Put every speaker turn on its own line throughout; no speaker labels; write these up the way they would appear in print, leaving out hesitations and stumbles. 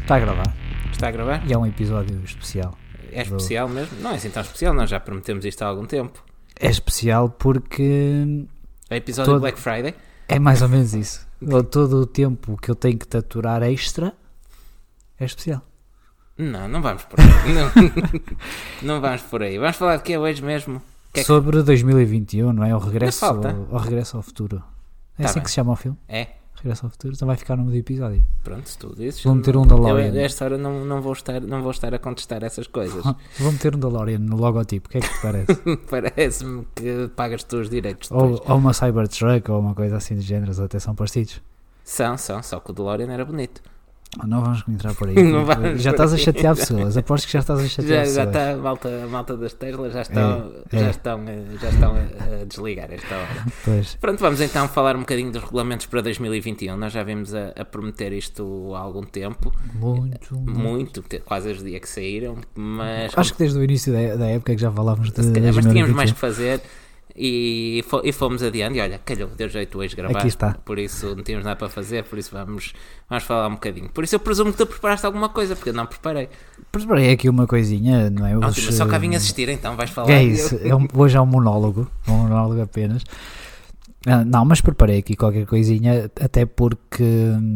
Está a gravar.
Está a gravar?
E é um episódio especial.
É especial mesmo? Não é assim tão especial, nós já prometemos isto há algum tempo.
É especial porque...
É episódio de Black Friday?
É mais ou menos isso. Todo o tempo que eu tenho que te aturar extra é especial.
Não vamos por aí. Não vamos por aí. Vamos falar de que é hoje mesmo?
Sobre 2021, não é? O regresso ao futuro. É assim que se chama o filme?
É.
Regresso ao futuro, então vai ficar no nome do episódio.
Pronto, se tu dizes.
Vou meter um DeLorean.
Eu, esta hora não vou estar a contestar essas coisas.
Vou meter um DeLorean no logotipo, o que é que te parece?
Parece-me que pagas tu os direitos
ou uma Cybertruck ou uma coisa assim de géneros, até são parecidos.
São, só que o DeLorean era bonito.
Não vamos entrar por aí. Já estás a chatear pessoas. Aposto que já estás a chatear pessoas.
Já está, a malta das Tesla já estão a desligar esta hora.
Pois.
Pronto, vamos então falar um bocadinho dos regulamentos para 2021. Nós já vimos a prometer isto há algum tempo. Muito, quase os dias que saíram. Mas
acho que desde o início da época que já falávamos de 2021.
Mas tínhamos mais que fazer. E fomos adiante, e olha, calhou, deu jeito hoje gravar.
Aqui está.
Por isso não tínhamos nada para fazer, por isso vamos falar um bocadinho. Por isso eu presumo que tu preparaste alguma coisa, porque eu não preparei.
Preparei aqui uma coisinha, não é?
Ótimo, só cá vim assistir, então vais falar.
É isso, hoje é um monólogo apenas. Não, mas preparei aqui qualquer coisinha, até porque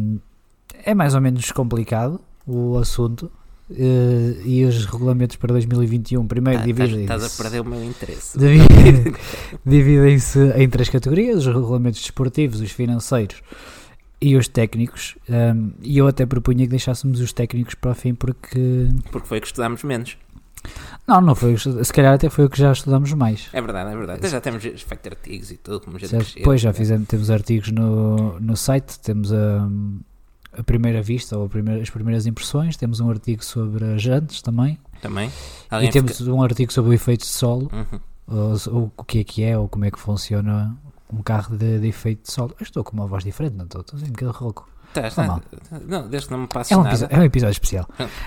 é mais ou menos complicado o assunto. E os regulamentos para 2021 primeiro dividem-se.
Estás a perder o meu interesse.
Dividem-se em 3 categorias: os regulamentos desportivos, os financeiros e os técnicos. E eu até propunha que deixássemos os técnicos para o fim porque
foi que estudámos menos.
Não foi, se calhar até foi o que já estudamos mais.
É verdade. Até já temos feito artigos e tudo, como
depois já temos artigos no site, temos a primeira vista ou as primeiras impressões, temos um artigo sobre as jantes também. E temos um artigo sobre o efeito de solo, ou o que é ou como é que funciona um carro de efeito de solo. Eu estou com uma voz diferente, não estou assim um bocadinho rouco.
Não, desde que não me passes nada.
É um episódio especial.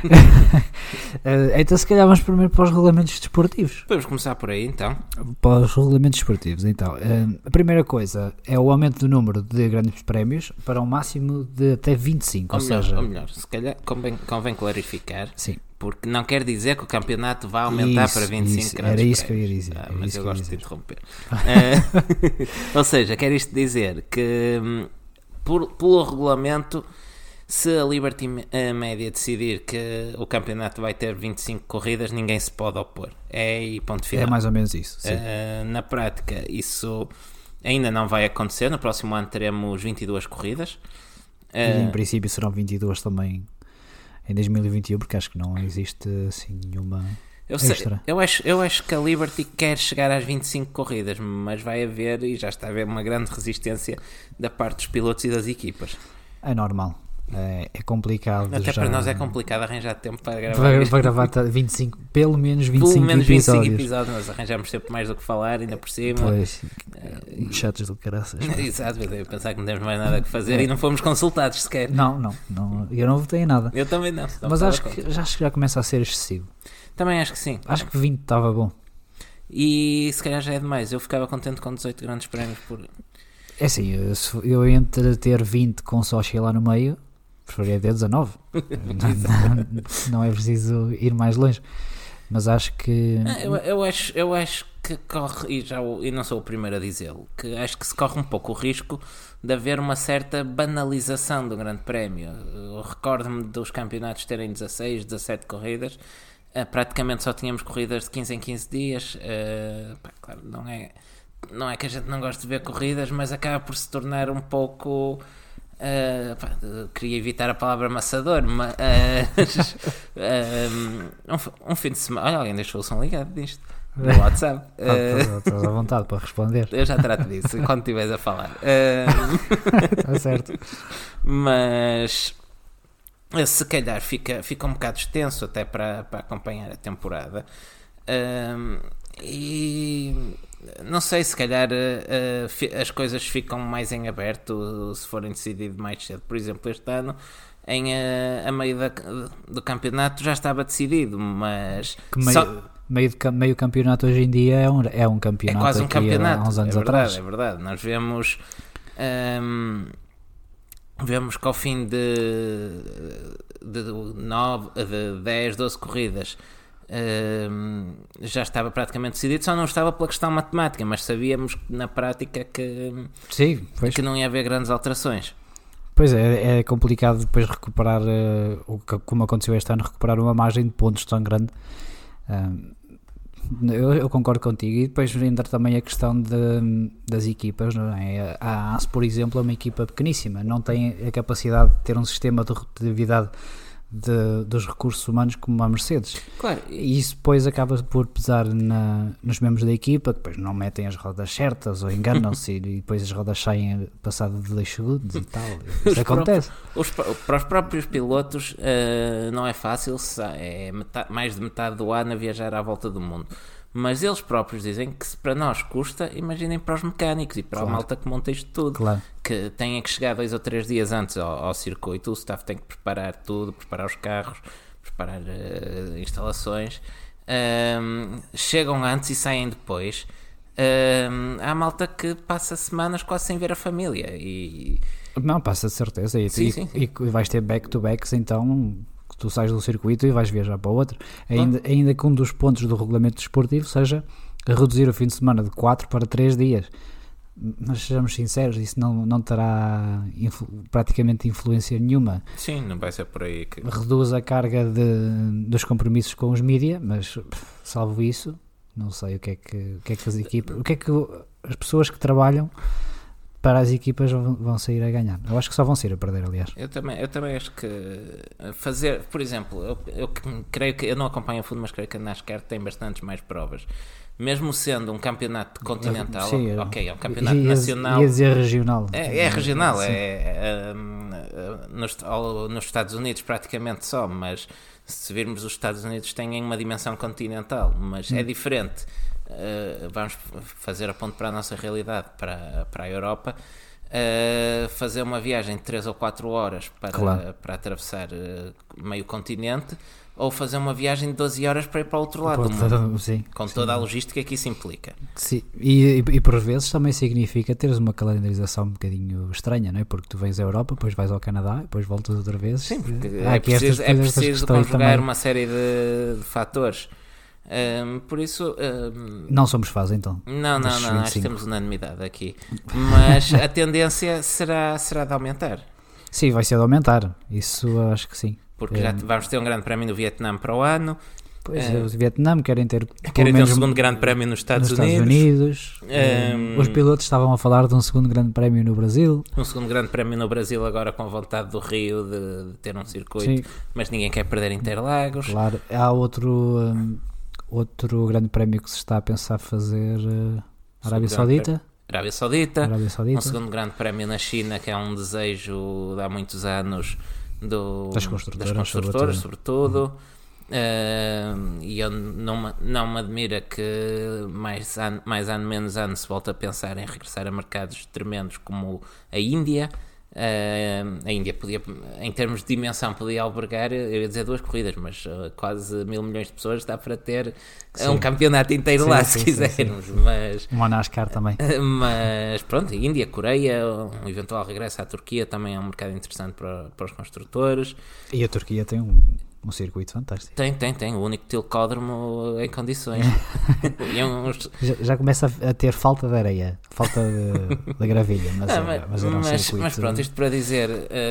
Então se calhar vamos primeiro para os regulamentos desportivos.
Podemos começar por aí então.
Para os regulamentos desportivos, então. A primeira coisa é o aumento do número de grandes prémios para um máximo de até 25.
Ou melhor, se calhar convém clarificar.
Sim.
Porque não quer dizer que o campeonato vai aumentar para 25 grandes prémios.
Era isso que eu ia dizer.
Mas eu gosto de interromper. Ou seja, quer isto dizer que pelo regulamento, se a Liberty Media decidir que o campeonato vai ter 25 corridas, ninguém se pode opor. E ponto final.
É mais ou menos isso. Sim.
Na prática, isso ainda não vai acontecer. No próximo ano teremos 22 corridas.
E em princípio serão 22 também em 2021, porque acho que não existe assim nenhuma extra.
Eu acho que a Liberty quer chegar às 25 corridas, mas vai haver, e já está a haver, uma grande resistência da parte dos pilotos e das equipas.
É normal. É complicado.
Até para nós é complicado arranjar tempo para gravar.
Para gravar 25, pelo menos 25
episódios. Nós arranjamos sempre mais do que falar, ainda por cima.
Pois, chatos do caraças.
Exato, eu pensar que não temos mais nada que fazer e não fomos consultados sequer.
Não, eu não votei em nada.
Eu também não.
Mas acho que já começa a ser excessivo.
Também acho que sim.
Acho que 20 estava bom.
E se calhar já é demais. Eu ficava contente com 18 grandes prémios por...
É assim, eu entre ter 20 com Sochi lá no meio, preferia ter 19. Não é preciso ir mais longe. Mas acho que...
Eu acho que corre, e não sou o primeiro a dizê-lo, que acho que se corre um pouco o risco de haver uma certa banalização do grande prémio. Eu recordo-me dos campeonatos terem 16, 17 corridas. Praticamente só tínhamos corridas de 15 em 15 dias. Claro, não é que a gente não goste de ver corridas, mas acaba por se tornar um pouco... queria evitar a palavra amassador, mas um fim de semana... Olha, alguém deixou o som ligado disto no WhatsApp.
Estás à vontade para responder.
Eu já trato disso quando estiveres a falar.
Está certo.
Mas... se calhar fica um bocado extenso até para acompanhar a temporada. E não sei, se calhar as coisas ficam mais em aberto se forem decididas mais cedo. Por exemplo, este ano a meio do campeonato já estava decidido, mas
meio campeonato hoje em dia é um campeonato.
É quase um campeonato.
Há uns anos atrás.
É verdade. Nós vemos vemos que ao fim de 10, 12 corridas já estava praticamente decidido, só não estava pela questão matemática, mas sabíamos na prática que não ia haver grandes alterações.
Pois é complicado depois recuperar, como aconteceu este ano, recuperar uma margem de pontos tão grande. Eu concordo contigo. E depois entra também a questão das equipas, não é? A AS, por exemplo, é uma equipa pequeníssima, não tem a capacidade de ter um sistema de rotatividade dos recursos humanos como a Mercedes.
Claro.
E isso depois acaba por pesar nos membros da equipa, que depois não metem as rodas certas ou enganam-se e depois as rodas saem passado de 2 segundos e tal. Isso acontece.
Para os próprios pilotos não é fácil, é mais de metade do ano a viajar à volta do mundo. Mas eles próprios dizem que se para nós custa, imaginem para os mecânicos e para a malta que monta isto tudo, que têm que chegar 2 ou 3 dias antes ao circuito, o staff tem que preparar tudo, preparar os carros, preparar instalações, chegam antes e saem depois. Há malta que passa semanas quase sem ver a família
não, passa de certeza
sim.
E vais ter back-to-backs, então tu sais do circuito e vais viajar para o outro, ainda que um dos pontos do regulamento desportivo seja reduzir o fim de semana de 4 para 3 dias, mas sejamos sinceros, isso não terá praticamente influência nenhuma.
Sim, não vai ser por aí que...
Reduz a carga dos compromissos com os mídia, mas salvo isso, não sei o que é que as equipas, o que é que as pessoas que trabalham para as equipas vão sair a ganhar. Eu acho que só vão sair a perder, aliás.
Eu também acho que fazer, por exemplo, eu creio que, eu não acompanho a fundo, mas creio que a NASCAR tem bastantes mais provas. Mesmo sendo um campeonato continental, é um campeonato nacional.
Ia dizer regional.
É regional, nos Estados Unidos praticamente só, mas se virmos os Estados Unidos têm uma dimensão continental, mas é diferente. Vamos fazer a ponte para a nossa realidade, para a Europa, fazer uma viagem de 3 ou 4 horas para atravessar meio continente, ou fazer uma viagem de 12 horas para ir para o outro lado do mundo, com toda a logística que isso implica.
Sim. E por vezes também significa teres uma calendarização um bocadinho estranha, não é? Porque tu vens à Europa, depois vais ao Canadá, depois voltas outra vez.
Sim, porque é preciso conjugar uma série de fatores. Por isso
não somos fãs então.
Não, acho que temos unanimidade aqui. Mas a tendência será de aumentar.
Sim, vai ser de aumentar. Isso acho que sim.
Porque já vamos ter um grande prémio no Vietnã para o ano.
Pois o Vietnã querem ter
um segundo grande prémio nos Estados Unidos.
Os pilotos estavam a falar de um segundo grande prémio no Brasil.
Um segundo grande prémio no Brasil agora com a vontade do Rio de ter um circuito. Sim. Mas ninguém quer perder Interlagos.
Claro, há outro grande prémio que se está a pensar fazer, Arábia Saudita.
Um segundo grande prémio na China, que é um desejo de há muitos anos das construtoras sobretudo. E eu não me admira que mais ano menos ano se volte a pensar em regressar a mercados tremendos como a Índia. A Índia podia, em termos de dimensão, podia albergar, eu ia dizer 2 corridas, mas quase 1.000 milhões de pessoas dá para ter um campeonato inteiro lá, se quisermos. Mas
uma NASCAR também.
Mas pronto, Índia, Coreia, um eventual regresso à Turquia também é um mercado interessante para os construtores.
E a Turquia tem um circuito fantástico.
Tem, o único tilcódromo em condições.
já começa a ter falta de areia, falta de gravilha,
mas pronto, isto para dizer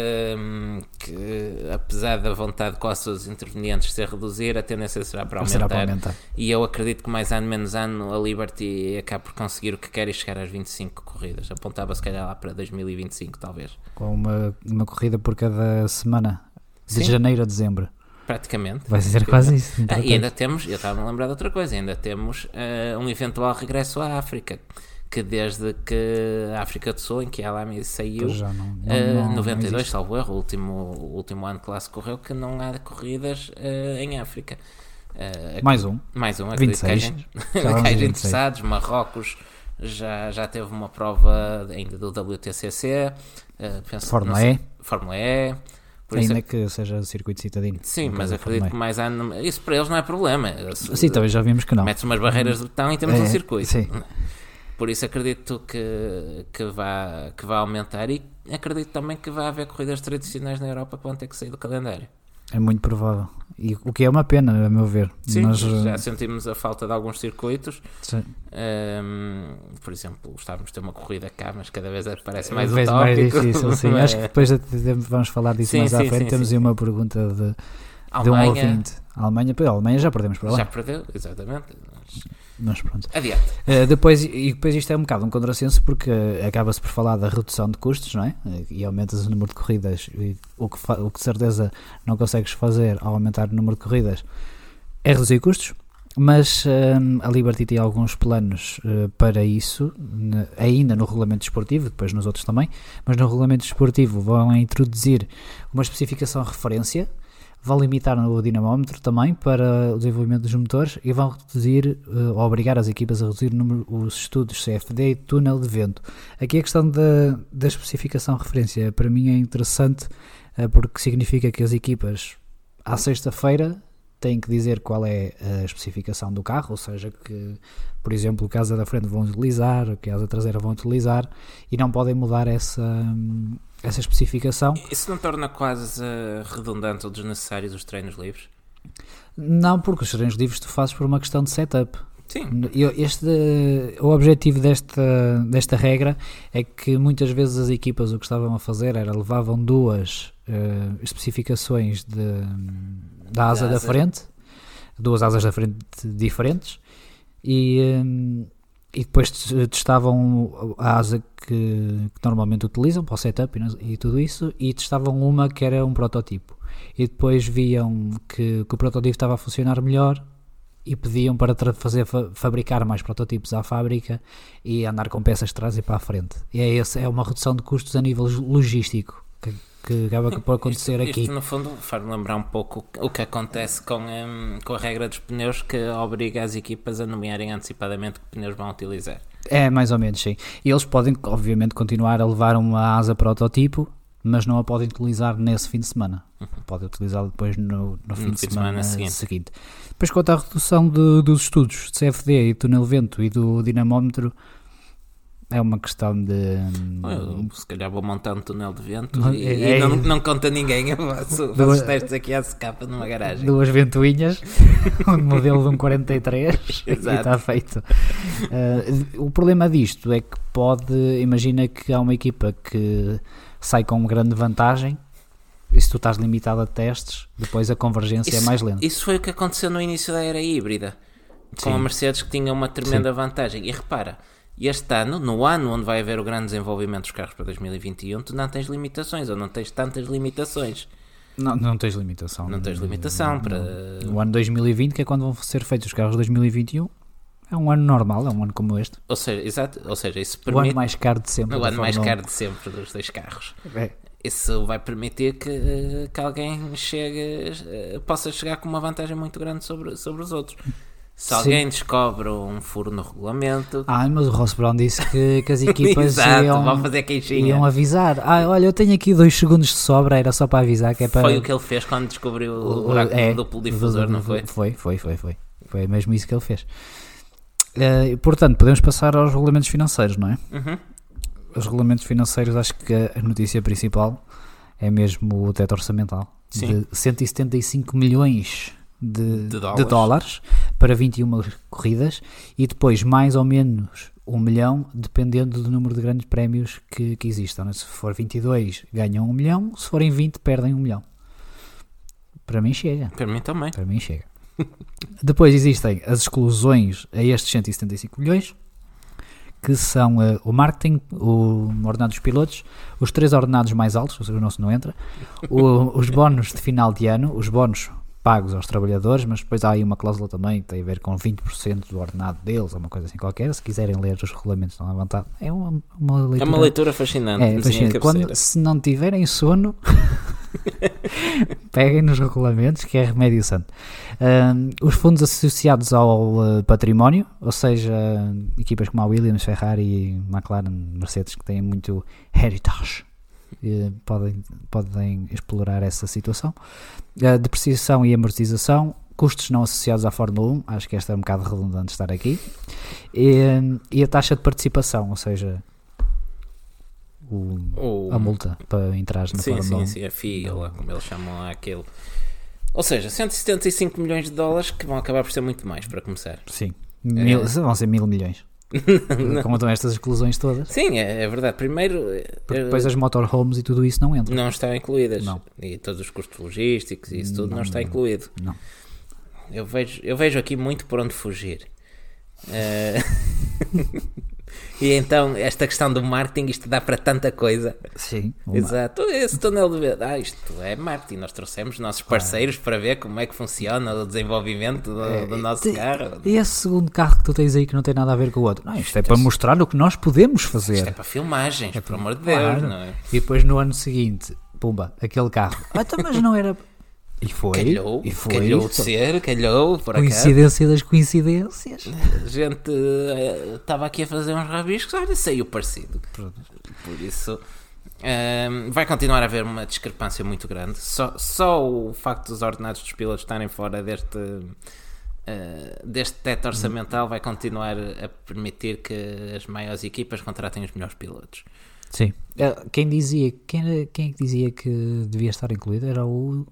que apesar da vontade de quase todos os intervenientes ser reduzir, a tendência será para aumentar. E eu acredito que mais ano menos ano a Liberty acaba por conseguir o que quer e chegar às 25 corridas. Apontava se calhar lá para 2025 talvez.
Com uma corrida por cada semana, de janeiro a dezembro.
Praticamente.
Vai ser quase isso.
E ainda temos, eu estava a lembrar de outra coisa, ainda temos um eventual regresso à África, que desde que a África do Sul, em que a Alami saiu, 92, salvo erro, o último ano que lá se correu, que não há corridas em África.
Mais um,
26. Cais interessados, Marrocos já teve uma prova ainda do WTCC,
Fórmula E.
Ainda
que seja circuito citadino.
Sim, mas acredito que mais ano... Isso para eles não é problema.
Sim, talvez já vimos que não.
Metes umas barreiras de betão e temos um circuito.
Sim.
Por isso acredito que vai aumentar, e acredito também que vai haver corridas tradicionais na Europa que vão ter que sair do calendário.
É muito provável. E o que é uma pena, a meu ver.
Sim, nós já sentimos a falta de alguns circuitos. Por exemplo, gostávamos de ter uma corrida cá, mas cada vez parece mais utópico.
Mais difícil, sim. Acho que depois vamos falar disso mais à frente. Temos aí uma pergunta de um ouvinte. A Alemanha já perdemos para lá.
Já perdeu, exatamente.
Mas pronto.
Adiante.
Depois isto é um bocado um contrassenso, porque acaba-se por falar da redução de custos, não é? E aumentas o número de corridas, o que de certeza não consegues fazer ao aumentar o número de corridas é reduzir custos, mas a Liberty tem alguns planos para isso, ainda no regulamento desportivo, depois nos outros também, mas no regulamento desportivo vão introduzir uma especificação de referência, vão limitar o dinamómetro também para o desenvolvimento dos motores e vão reduzir, ou obrigar as equipas a reduzir os estudos CFD e túnel de vento. Aqui a questão da especificação de referência para mim é interessante, porque significa que as equipas à sexta-feira têm que dizer qual é a especificação do carro, ou seja, que, por exemplo, o que a asa da frente vão utilizar, o que a asa traseira vão utilizar, e não podem mudar essa especificação.
Isso não torna quase redundante ou desnecessário os treinos livres?
Não, porque os treinos livres tu fazes por uma questão de setup.
Sim.
O objetivo desta regra é que muitas vezes as equipas o que estavam a fazer era levavam duas especificações da asa da frente, duas asas da frente diferentes, e depois testavam a asa que normalmente utilizam para o setup e tudo isso, e testavam uma que era um protótipo, e depois viam que o protótipo estava a funcionar melhor e pediam para fabricar mais prototipos à fábrica e andar com peças de trás e para a frente. E é uma redução de custos a nível logístico que acaba por acontecer aqui.
Isto no fundo faz-me lembrar um pouco o que acontece com a regra dos pneus, que obriga as equipas a nomearem antecipadamente que pneus vão utilizar.
É, mais ou menos, sim. E eles podem, obviamente, continuar a levar uma asa prototipo, mas não a podem utilizar nesse fim de semana. Podem utilizá-la depois no fim de semana seguinte. Depois, quanto à redução dos estudos de CFD e túnel vento e do dinamómetro, é uma questão de...
Eu, se calhar vou montar um túnel de vento e não conta ninguém. Eu faço os testes aqui à SCAPA numa garagem.
Duas ventoinhas, um modelo de um 43 e está feito. O problema disto é que imagina que há uma equipa que sai com uma grande vantagem, e se tu estás limitado a testes, depois a convergência é mais lenta.
Isso foi o que aconteceu no início da era híbrida, com a Mercedes, que tinha uma tremenda vantagem. E repara, este ano, no ano onde vai haver o grande desenvolvimento dos carros para 2021, tu não tens limitações, ou não tens tantas limitações.
Não tens limitação.
Não tens limitação para...
No ano 2020, que é quando vão ser feitos os carros de 2021, é um ano normal, é um ano como este.
Ou seja, exato, isso permite...
O ano mais caro de sempre.
O ano mais caro de sempre dos dois carros. Isso vai permitir que alguém possa chegar com uma vantagem muito grande sobre os outros. Se alguém descobre um furo no regulamento...
mas o Ross Brown disse que as equipas
vão fazer queixinha.
Iam avisar. Olha, eu tenho aqui 2 segundos de sobra, era só para avisar. Que é para...
Foi o que ele fez quando descobriu o buraco do duplo difusor, não foi?
Foi mesmo isso que ele fez. Portanto, podemos passar aos regulamentos financeiros, não é? Os regulamentos financeiros, acho que a notícia principal é mesmo o teto orçamental.
Sim.
De 175 milhões de dólares para 21 corridas, e depois mais ou menos 1 milhão, dependendo do número de grandes prémios que existam. Se for 22, ganham 1 milhão, se forem 20, perdem 1 milhão. Para mim chega.
Para mim também.
Para mim chega. Depois existem as exclusões a estes 175 milhões, que são o marketing, o ordenado dos pilotos, os 3 ordenados mais altos, ou seja, o nosso não entra, os bónus de final de ano, os bónus pagos aos trabalhadores, mas depois há aí uma cláusula também que tem a ver com 20% do ordenado deles, ou uma coisa assim qualquer. Se quiserem ler os regulamentos, estão à vontade. É uma leitura...
É uma leitura fascinante.
Fascinante. Se não tiverem sono, peguem nos regulamentos, que é remédio santo. Os fundos associados ao património, ou seja, equipas como a Williams, Ferrari e McLaren, Mercedes, que têm muito heritage, podem explorar essa situação. Depreciação e amortização, custos não associados à Fórmula 1, acho que esta é um bocado redundante estar aqui, e a taxa de participação, ou seja, a multa para entrar na Fórmula 1.
Sim, a FIA, lá como eles chamam aquilo. Ou seja, 175 milhões de dólares que vão acabar por ser muito mais, para começar.
Sim, vão ser 1.000 milhões. Como estão estas exclusões todas.
Sim, é verdade. Primeiro,
porque depois as motorhomes e tudo isso não entram.
Não estão incluídas.
Não.
E todos os custos logísticos e isso tudo não está incluído.
Não.
Eu vejo aqui muito por onde fugir. E então, esta questão do marketing, isto dá para tanta coisa.
Sim.
Exato. Esse túnel de ver. Isto é marketing. Nós trouxemos nossos parceiros para ver como é que funciona o desenvolvimento do nosso carro.
E esse segundo carro que tu tens aí que não tem nada a ver com o outro? Não, isto é para mostrar o que nós podemos fazer.
Isto é para filmagens, por amor de Deus. Não é?
E depois no ano seguinte, pumba, aquele carro. Mas não era... E foi.
Calhou de ser, por acaso.
Coincidência das coincidências.
A gente estava aqui a fazer uns rabiscos, olha, saiu parecido. Por isso vai continuar a haver uma discrepância muito grande. Só o facto dos ordenados dos pilotos estarem fora deste teto orçamental vai continuar a permitir que as maiores equipas contratem os melhores pilotos.
Sim. Quem é que dizia que devia estar incluído? Era o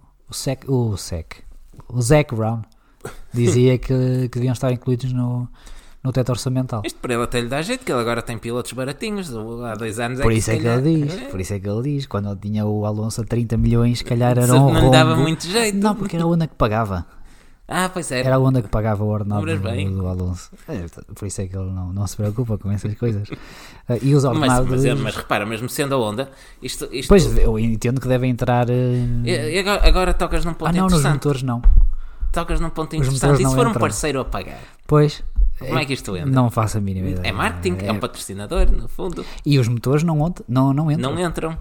Zac Brown dizia que deviam estar incluídos no teto orçamental.
Isto para ele até lhe dá jeito, que ele agora tem pilotos baratinhos. Há 2 anos
por isso é que ele diz, quando ele tinha o Alonso a 30 milhões, se calhar era um
não lhe dava muito jeito.
Não, porque era a Honda que pagava.
Pois é.
Era a Honda que pagava o ordenado do Alonso. Por isso é que ele não se preocupa com essas coisas. E os ordenados...
Mas repara, mesmo sendo a Honda, isto...
Pois, eu entendo que devem entrar...
E agora tocas num ponto interessante.
Não, nos motores não.
Tocas num ponto interessante. E se for um parceiro a pagar?
Pois...
Como é que isto entra?
Não faço a mínima ideia.
É marketing, é um patrocinador, no fundo.
E os motores não entram?
Não entram.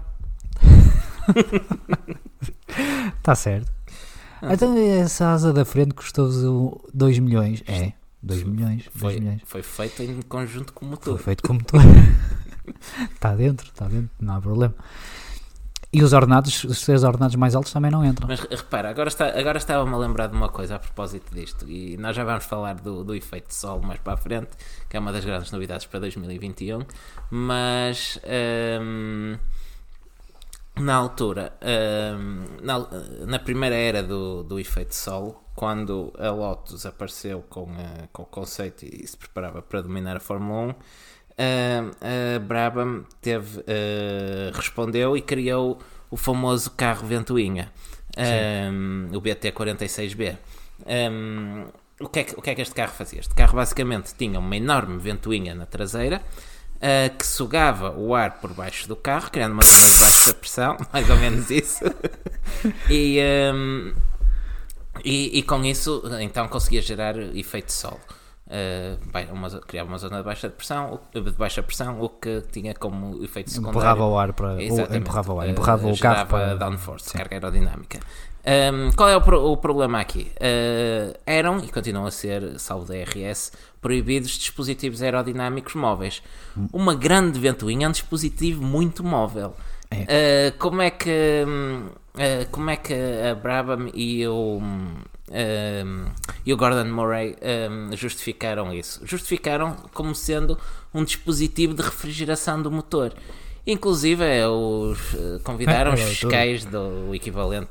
Está certo. Então essa asa da frente custou-vos 2 milhões. 2 milhões.
Foi feito em conjunto com o motor.
Foi feito com o motor. Está dentro, não há problema. E os três ordenados mais altos também não entram.
Mas repara, agora estava-me a lembrar de uma coisa a propósito disto, e nós já vamos falar do efeito de sol mais para a frente, que é uma das grandes novidades para 2021, mas na altura, na primeira era do efeito de sol, quando a Lotus apareceu com o conceito e se preparava para dominar a Fórmula 1, a Brabham respondeu e criou o famoso carro ventoinha, o BT46B. O que é que este carro fazia? Este carro basicamente tinha uma enorme ventoinha na traseira que sugava o ar por baixo do carro, criando uma zona de baixa pressão, mais ou menos isso. E com isso então conseguia gerar efeito de sol. Criava uma zona de baixa pressão, o que tinha como efeito secundário
empurrava o ar empurrava o carro para
downforce, carga aerodinâmica. Qual é o problema aqui? Eram e continuam a ser, salvo DRS, proibidos dispositivos aerodinâmicos móveis. Uma grande ventoinha é um dispositivo muito móvel. Como é que a Brabham e o Gordon Murray justificaram isso? Justificaram como sendo um dispositivo de refrigeração do motor. Inclusive convidaram os fiscais do equivalente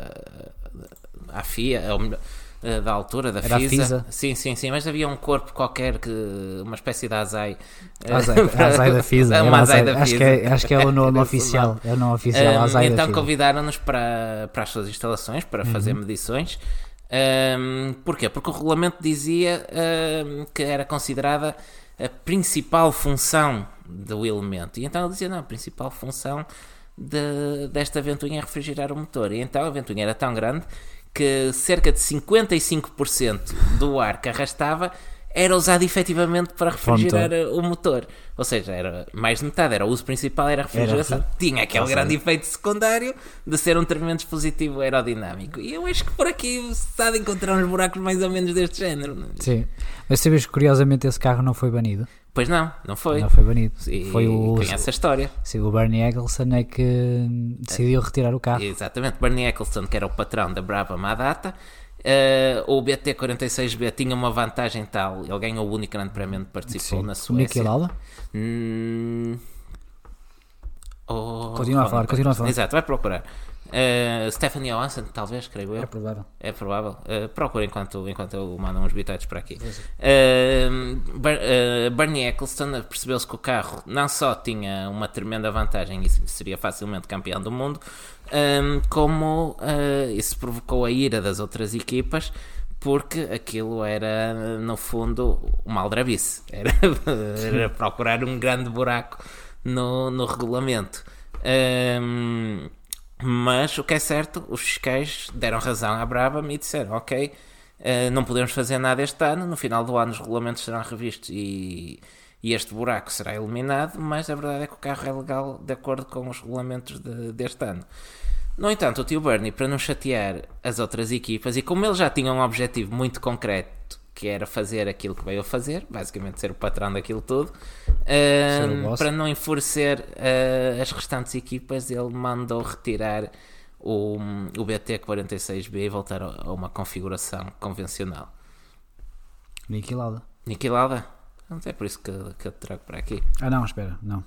à FIA, da altura da FISA. Sim, mas havia um corpo qualquer, uma espécie de ASAI.
ASAI da FISA. Acho que é o nome oficial. É o nome oficial, ASAI
então
da FISA.
Convidaram-nos para as suas instalações para fazer medições. Porquê? Porque o regulamento dizia que era considerada a principal função do elemento, e então ele dizia, não, a principal função desta ventoinha é refrigerar o motor. E então a ventoinha era tão grande que cerca de 55% do ar que arrastava era usado efetivamente para refrigerar o motor. Ou seja, era mais de metade, o uso principal era a refrigeração. Tinha aquele grande efeito secundário de ser um tremendo dispositivo aerodinâmico. E eu acho que por aqui se há de encontrar uns buracos mais ou menos deste género. Não?
Sim, mas sabes que curiosamente esse carro não foi banido?
Pois não foi.
Não foi banido.
Foi conhece a história.
Sim, o Bernie Ecclestone é que decidiu retirar o carro.
Exatamente, Bernie Ecclestone, que era o patrão da Brabham à data, O BT46B tinha uma vantagem tal, ele ganhou o único grande prémio onde participou. Sim. Na Suécia.
Niki Lauda? Continua a falar.
Exato, vai procurar. Stephanie Johansson, talvez, creio eu. É provável. Procura enquanto eu mando uns bitites para aqui. Bernie Ecclestone percebeu-se que o carro não só tinha uma tremenda vantagem e seria facilmente campeão do mundo, como isso provocou a ira das outras equipas, porque aquilo era, no fundo, uma aldrabice. Era procurar um grande buraco no regulamento. Mas o que é certo, os fiscais deram razão à Brabham e disseram: ok, não podemos fazer nada este ano, no final do ano os regulamentos serão revistos e este buraco será eliminado, mas a verdade é que o carro é legal de acordo com os regulamentos deste ano. No entanto, o tio Bernie, para não chatear as outras equipas, e como ele já tinha um objetivo muito concreto, que era fazer aquilo que veio a fazer, basicamente ser o patrão daquilo tudo, para não enfurecer as restantes equipas, ele mandou retirar o BT46B e voltar a uma configuração convencional.
Niki Lauda?
Não é por isso que eu trago para aqui.
Não, espera, não.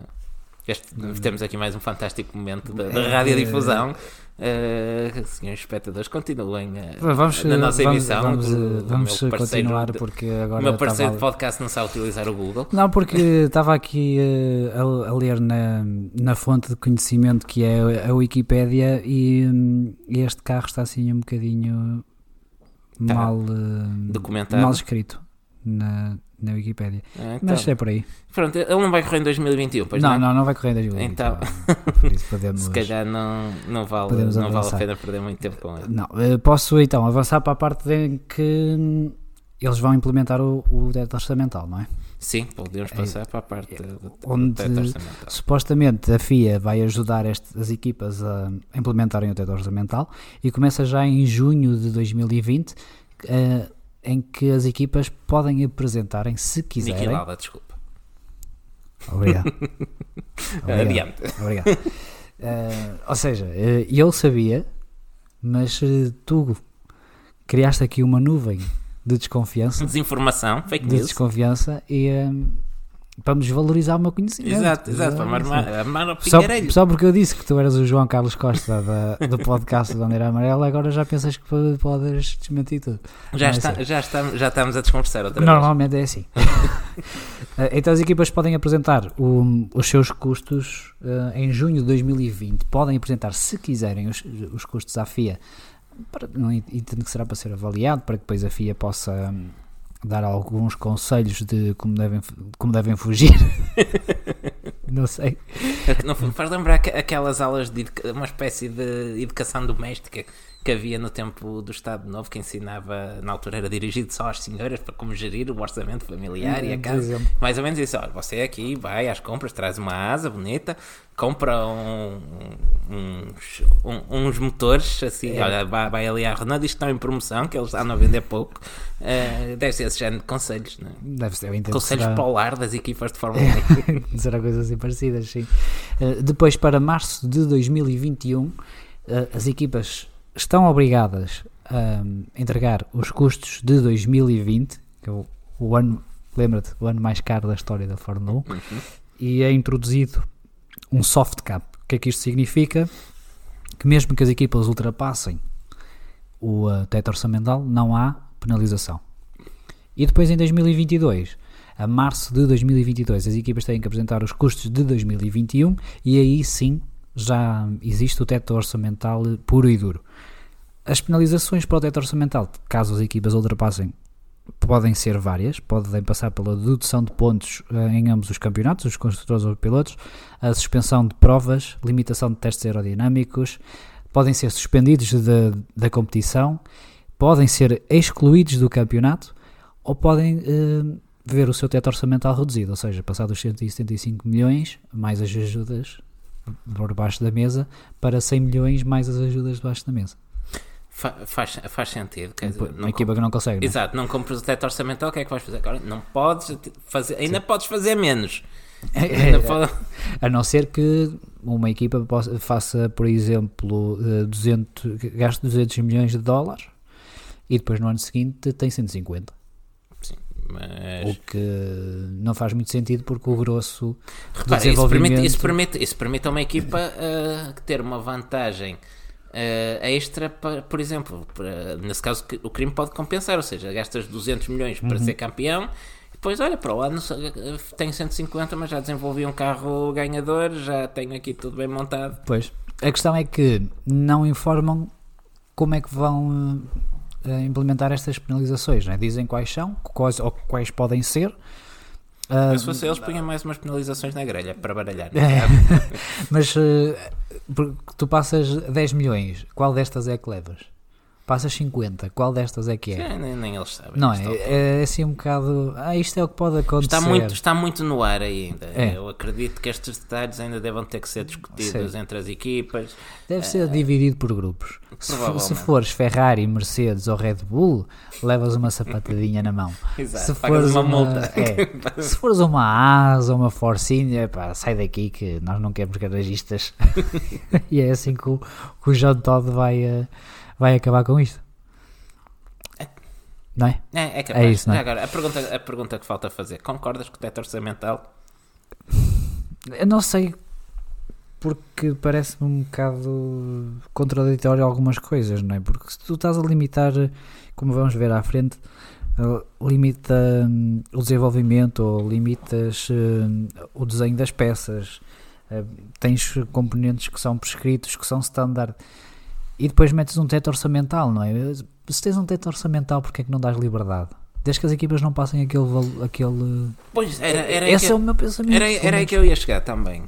Temos aqui mais um fantástico momento da radiodifusão. Senhores espectadores, continuem na nossa emissão.
Vamos continuar, porque agora
o meu parceiro de podcast não sabe utilizar o Google.
Não, porque estava aqui a ler na fonte de conhecimento que é a Wikipédia, e este carro está assim um bocadinho mal documentado, mal escrito na Wikipédia.
Então,
mas é por aí.
Pronto, ele não vai correr em 2021, pois não?
Não vai correr em 2021.
Então,
por isso podemos,
se calhar não vale a pena perder muito tempo com ele.
Não, posso então avançar para a parte em que eles vão implementar o teto orçamental, não é?
Sim, podemos passar para a parte
onde
teto orçamental.
Supostamente a FIA vai ajudar as equipas a implementarem o teto orçamental, e começa já em junho de 2020, em que as equipas podem apresentarem, se quiserem...
Niki Lauda, desculpa.
Obrigado.
Adiante.
Obrigado. Ou seja, ele sabia, mas tu criaste aqui uma nuvem de desconfiança.
Desinformação, fake news.
De desconfiança, e para nos valorizar o meu conhecimento.
Exato, para armar o pingarelho.
Só porque eu disse que tu eras o João Carlos Costa do podcast da Bandeira Amarela, agora já pensas que podes desmentir tudo.
Já estamos a desconversar outra vez.
Normalmente é assim. Então as equipas podem apresentar os seus custos em junho de 2020. Podem apresentar, se quiserem, os custos à FIA, entendo que será para ser avaliado, para que depois a FIA possa dar alguns conselhos de como devem fugir. Não sei.
Não faz lembrar aquelas aulas de uma espécie de educação doméstica que havia no tempo do Estado Novo, que ensinava, na altura era dirigido só às senhoras, para como gerir o orçamento familiar e a casa. Mais ou menos isso. Olha, você aqui vai às compras, traz uma asa bonita, compra uns motores, assim, olha, vai ali à Renault, isto estão em promoção, que eles andam a vender pouco. Deve ser esse género de conselhos, não é?
Deve ser.
Conselhos polar das equipas de Fórmula 1.
Será coisas assim parecidas, sim. Depois, para março de 2021, as equipas estão obrigadas a entregar os custos de 2020, que é o ano, lembra-te, o ano mais caro da história da Fórmula 1, e é introduzido um soft cap. O que é que isto significa? Que mesmo que as equipas ultrapassem o teto orçamental, não há penalização. E depois, em 2022, a março de 2022, as equipas têm que apresentar os custos de 2021, e aí sim já existe o teto orçamental puro e duro. As penalizações para o teto orçamental, caso as equipas ultrapassem, podem ser várias. Podem passar pela dedução de pontos em ambos os campeonatos, os construtores ou os pilotos, a suspensão de provas, limitação de testes aerodinâmicos, podem ser suspendidos da competição, podem ser excluídos do campeonato, ou podem ver o seu teto orçamental reduzido, ou seja, passar dos 175 milhões mais as ajudas por baixo da mesa para 100 milhões mais as ajudas debaixo da mesa.
Faz sentido. Quer dizer,
uma equipa que não consegue.
Exato, não compras o teto orçamental, o que é que vais fazer? Agora não podes fazer, ainda sim, podes fazer menos.
A não ser que uma equipa faça, por exemplo, gaste 200 milhões de dólares e depois no ano seguinte tem 150.
Sim, mas...
O que não faz muito sentido, porque o grosso
do desenvolvimento... Isso permite a uma equipa ter uma vantagem extra, por exemplo, nesse caso o crime pode compensar, ou seja, gastas 200 milhões para ser campeão, depois olha, para o ano tenho 150, mas já desenvolvi um carro ganhador, já tenho aqui tudo bem montado.
Pois, a questão é que não informam como é que vão implementar estas penalizações, né? Dizem quais são, quais podem ser.
Se fosse eles, punham mais umas penalizações na grelha para baralhar.
Mas tu passas 10 milhões, qual destas é que levas? Passas 50, qual destas é que é?
Sim, nem eles sabem.
Não é assim um bocado... isto é o que pode acontecer.
Está muito no ar ainda. Eu acredito que estes detalhes ainda devem ter que ser discutidos entre as equipas.
Deve ser dividido por grupos. Se fores Ferrari, Mercedes ou Red Bull, levas uma sapatadinha na mão.
Exato,
se fores
uma multa.
Se fores uma Haas ou uma Force India, sai daqui que nós não queremos garagistas. E é assim que o Jean Todt vai acabar com isto. Não é?
É capaz.
É isso, não é?
Agora, a pergunta que falta fazer: concordas com o teto orçamental?
Eu não sei, porque parece-me um bocado contraditório algumas coisas, não é? Porque se tu estás a limitar, como vamos ver à frente, limita o desenvolvimento ou limitas o desenho das peças, tens componentes que são prescritos, que são standard, e depois metes um teto orçamental, não é? Se tens um teto orçamental, porque é que não dás liberdade? Desde que as equipas não passem aquele...
Pois,
esse é o meu pensamento.
Era aí que eu ia chegar também.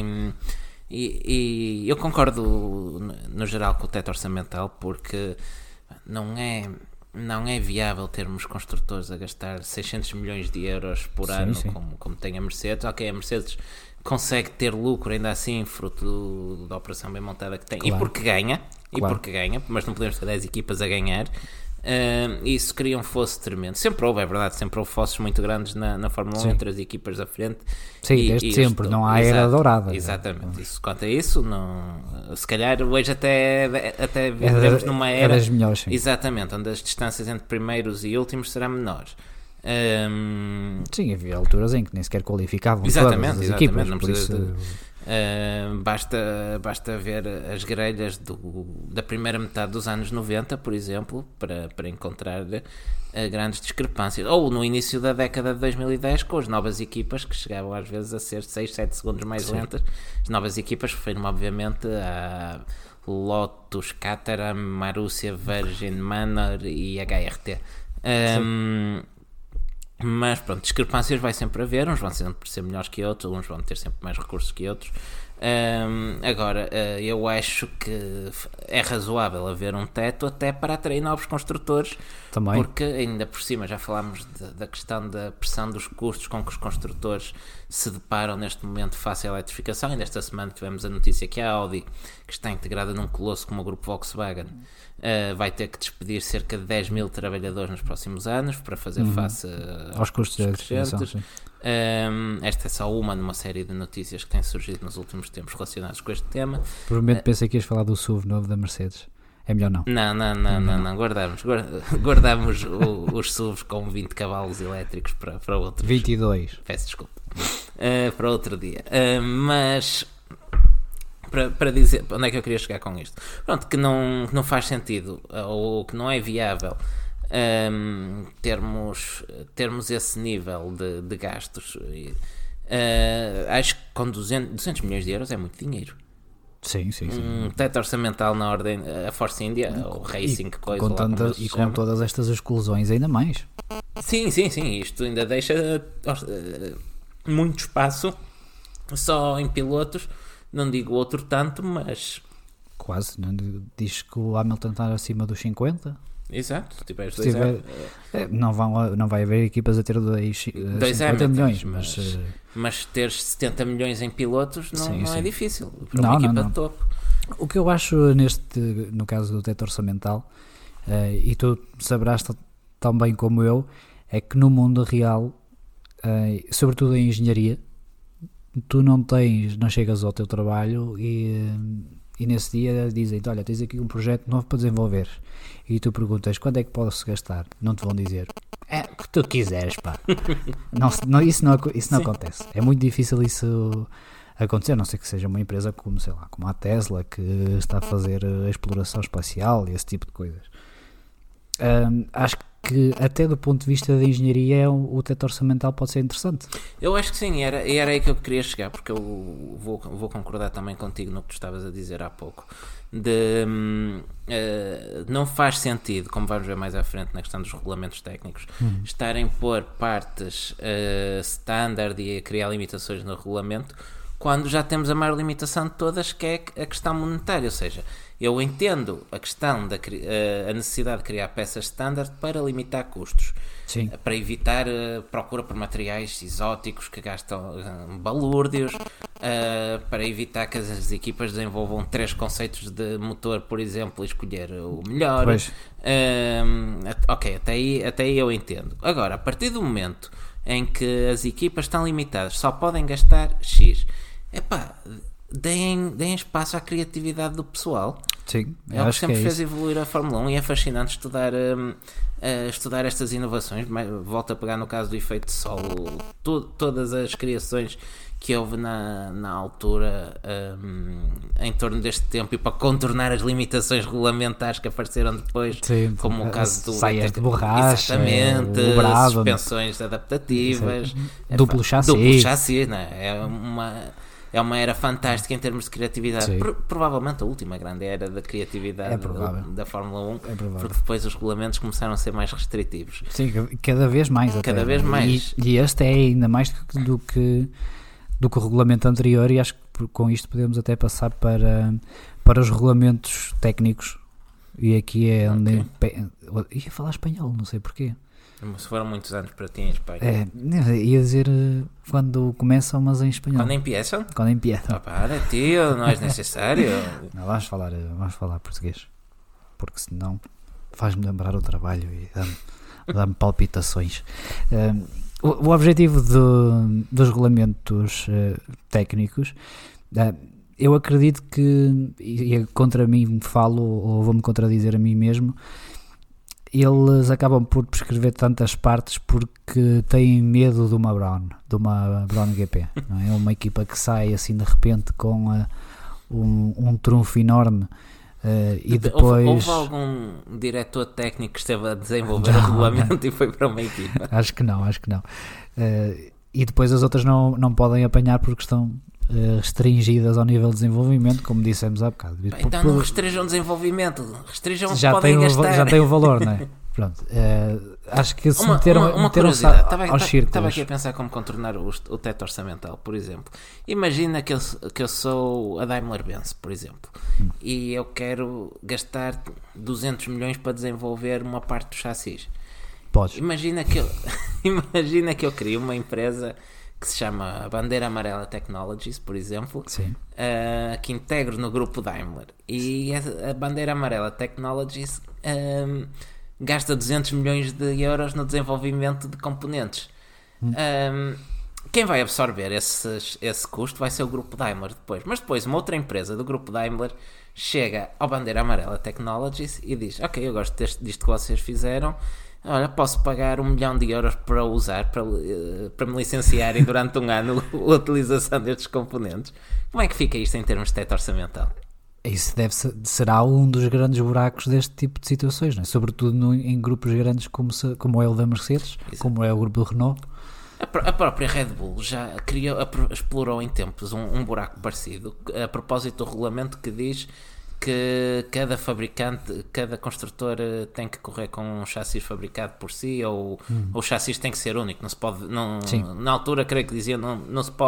E eu concordo no geral com o teto orçamental, porque não é viável termos construtores a gastar 600 milhões de euros por ano, como tem a Mercedes. Ok, a Mercedes consegue ter lucro ainda assim, fruto da operação bem montada que tem, claro. E porque ganha, mas não podemos ter 10 equipas a ganhar. Isso cria um fosso tremendo. Sempre houve, é verdade, sempre houve fossos muito grandes na Fórmula 1 entre as equipas da frente.
Sim, desde sempre, não há era dourada.
Exatamente, isso, quanto a isso, não, se calhar hoje até vivemos numa era
das melhores, sim.
Exatamente, onde as distâncias entre primeiros e últimos serão menores.
Sim, havia alturas em que nem sequer qualificavam
exatamente,
todas as equipas,
não
por isso...
basta ver as grelhas da primeira metade dos anos 90, por exemplo, para encontrar grandes discrepâncias, ou no início da década de 2010, com as novas equipas que chegavam às vezes a ser 6, 7 segundos mais lentas. As novas equipas referiram obviamente a Lotus, Caterham, Marussia, Virgin, Manor e HRT. Mas pronto, discrepâncias vai sempre haver, uns vão sempre ser melhores que outros, uns vão ter sempre mais recursos que outros. Agora, eu acho que é razoável haver um teto até para atrair novos construtores. Também. Porque ainda por cima já falámos da questão da pressão dos custos com que os construtores se deparam neste momento face à eletrificação. Ainda esta semana tivemos a notícia que a Audi, que está integrada num colosso como o grupo Volkswagen, vai ter que despedir cerca de 10 mil trabalhadores nos próximos anos para fazer face
aos custos de eletrificação.
Esta é só uma numa série de notícias que têm surgido nos últimos tempos relacionados com este tema.
Por um momento pensei que ias falar do SUV novo da Mercedes. É melhor não.
Não. Guardamos os SUVs com 20 cavalos elétricos para outros.
22.
Peço desculpa. Para outro dia. Mas para dizer onde é que eu queria chegar com isto. Pronto, que não faz sentido, ou que não é viável termos esse nível de gastos. Acho que com 200 milhões de euros é muito dinheiro.
Sim.
Um teto orçamental na ordem, a Force India, o Racing, coisa
com todas estas exclusões ainda mais.
Sim, isto ainda deixa muito espaço só em pilotos, não digo outro tanto, mas
quase, não diz que o Hamilton está acima dos 50.
Exato,
não vai haver equipas a ter 50 milhões,
mas ter 70 milhões em pilotos não é difícil para uma equipa de topo.
O que eu acho no caso do teto orçamental, e tu saberás tão bem como eu, é que no mundo real, sobretudo em engenharia, tu não chegas ao teu trabalho e e nesse dia dizem-te, olha, tens aqui um projeto novo para desenvolver, e tu perguntas, quando é que posso gastar? Não te vão dizer, o que tu quiseres, pá. Isso não acontece. É muito difícil isso acontecer, a não ser que seja uma empresa como, sei lá, como a Tesla, que está a fazer a exploração espacial e esse tipo de coisas. Acho que até do ponto de vista da engenharia o teto orçamental pode ser interessante.
Eu acho que sim, era aí que eu queria chegar, porque eu vou concordar também contigo no que tu estavas a dizer há pouco, não faz sentido, como vamos ver mais à frente na questão dos regulamentos técnicos, estarem a pôr partes standard e a criar limitações no regulamento, quando já temos a maior limitação de todas, que é a questão monetária. Ou seja, eu entendo a questão a necessidade de criar peças standard para limitar custos.
Sim.
Para evitar procura por materiais exóticos que gastam balúrdios, para evitar que as equipas desenvolvam 3 conceitos de motor, por exemplo, e escolher o melhor. Ok, até aí eu entendo. Agora, a partir do momento em que as equipas estão limitadas, só podem gastar X, deem espaço à criatividade do pessoal.
Sim,
é o que sempre fez evoluir a Fórmula 1, e é fascinante estudar estas inovações. Volto a pegar no caso do efeito de solo, todas as criações que houve na altura em torno deste tempo, e para contornar as limitações regulamentares que apareceram depois.
Sim,
como o caso do
saias de borracha,
exatamente, suspensões adaptativas,
duplo chassi,
né? É uma era fantástica em termos de criatividade. Provavelmente a última grande era da criatividade da Fórmula 1, porque depois os regulamentos começaram a ser mais restritivos.
Sim, cada vez mais.
Cada vez mais.
E este é ainda mais do que o regulamento anterior, e acho que com isto podemos até passar para os regulamentos técnicos. E aqui é onde... Ia falar espanhol, não sei porquê.
Se foram muitos anos para ti em Espanha.
Ia dizer quando começam, mas em espanhol.
Quando empiezam?
Quando empiezam.
Para, tio, não é necessário.
Não, vamos falar português, porque senão faz-me lembrar o trabalho e dá-me palpitações. O objetivo dos regulamentos técnicos, eu acredito que, e contra mim falo, ou vou-me contradizer a mim mesmo, eles acabam por prescrever tantas partes porque têm medo de uma Brown GP, não é? Uma equipa que sai assim de repente com um trunfo enorme, e depois...
Houve algum diretor técnico que esteve a desenvolver o regulamento e foi para uma equipa?
Acho que não. E depois as outras não podem apanhar porque estão restringidas ao nível de desenvolvimento, como dissemos há bocado.
Então não restringam o desenvolvimento, restringam o que
já
podem gastar.
Já tem o valor, não é? Pronto, acho que se
uma curiosidade,
aos círculos...
Estava aqui a pensar como contornar o teto orçamental, por exemplo. Imagina que eu sou a Daimler-Benz, por exemplo, e eu quero gastar 200 milhões para desenvolver uma parte do chassis.
Podes.
Imagina que eu crio uma empresa que se chama Bandeira Amarela Technologies, por exemplo, que integro no grupo Daimler, e a Bandeira Amarela Technologies gasta 200 milhões de euros no desenvolvimento de componentes. Quem vai absorver esse custo vai ser o grupo Daimler depois. Mas depois uma outra empresa do grupo Daimler chega ao Bandeira Amarela Technologies e diz: ok, eu gosto disto que vocês fizeram, olha, posso pagar 1 milhão de euros para usar, para me licenciarem durante um ano a utilização destes componentes. Como é que fica isto em termos de teto orçamental?
Isso será um dos grandes buracos deste tipo de situações, não é? Sobretudo em grupos grandes como é o da Mercedes, como é o grupo do Renault.
A própria Red Bull já explorou em tempos um buraco parecido, a propósito do regulamento que diz que cada fabricante, cada construtor tem que correr com um chassi fabricado por si, ou o chassi tem que ser único. Não se pode, na altura creio que dizia não se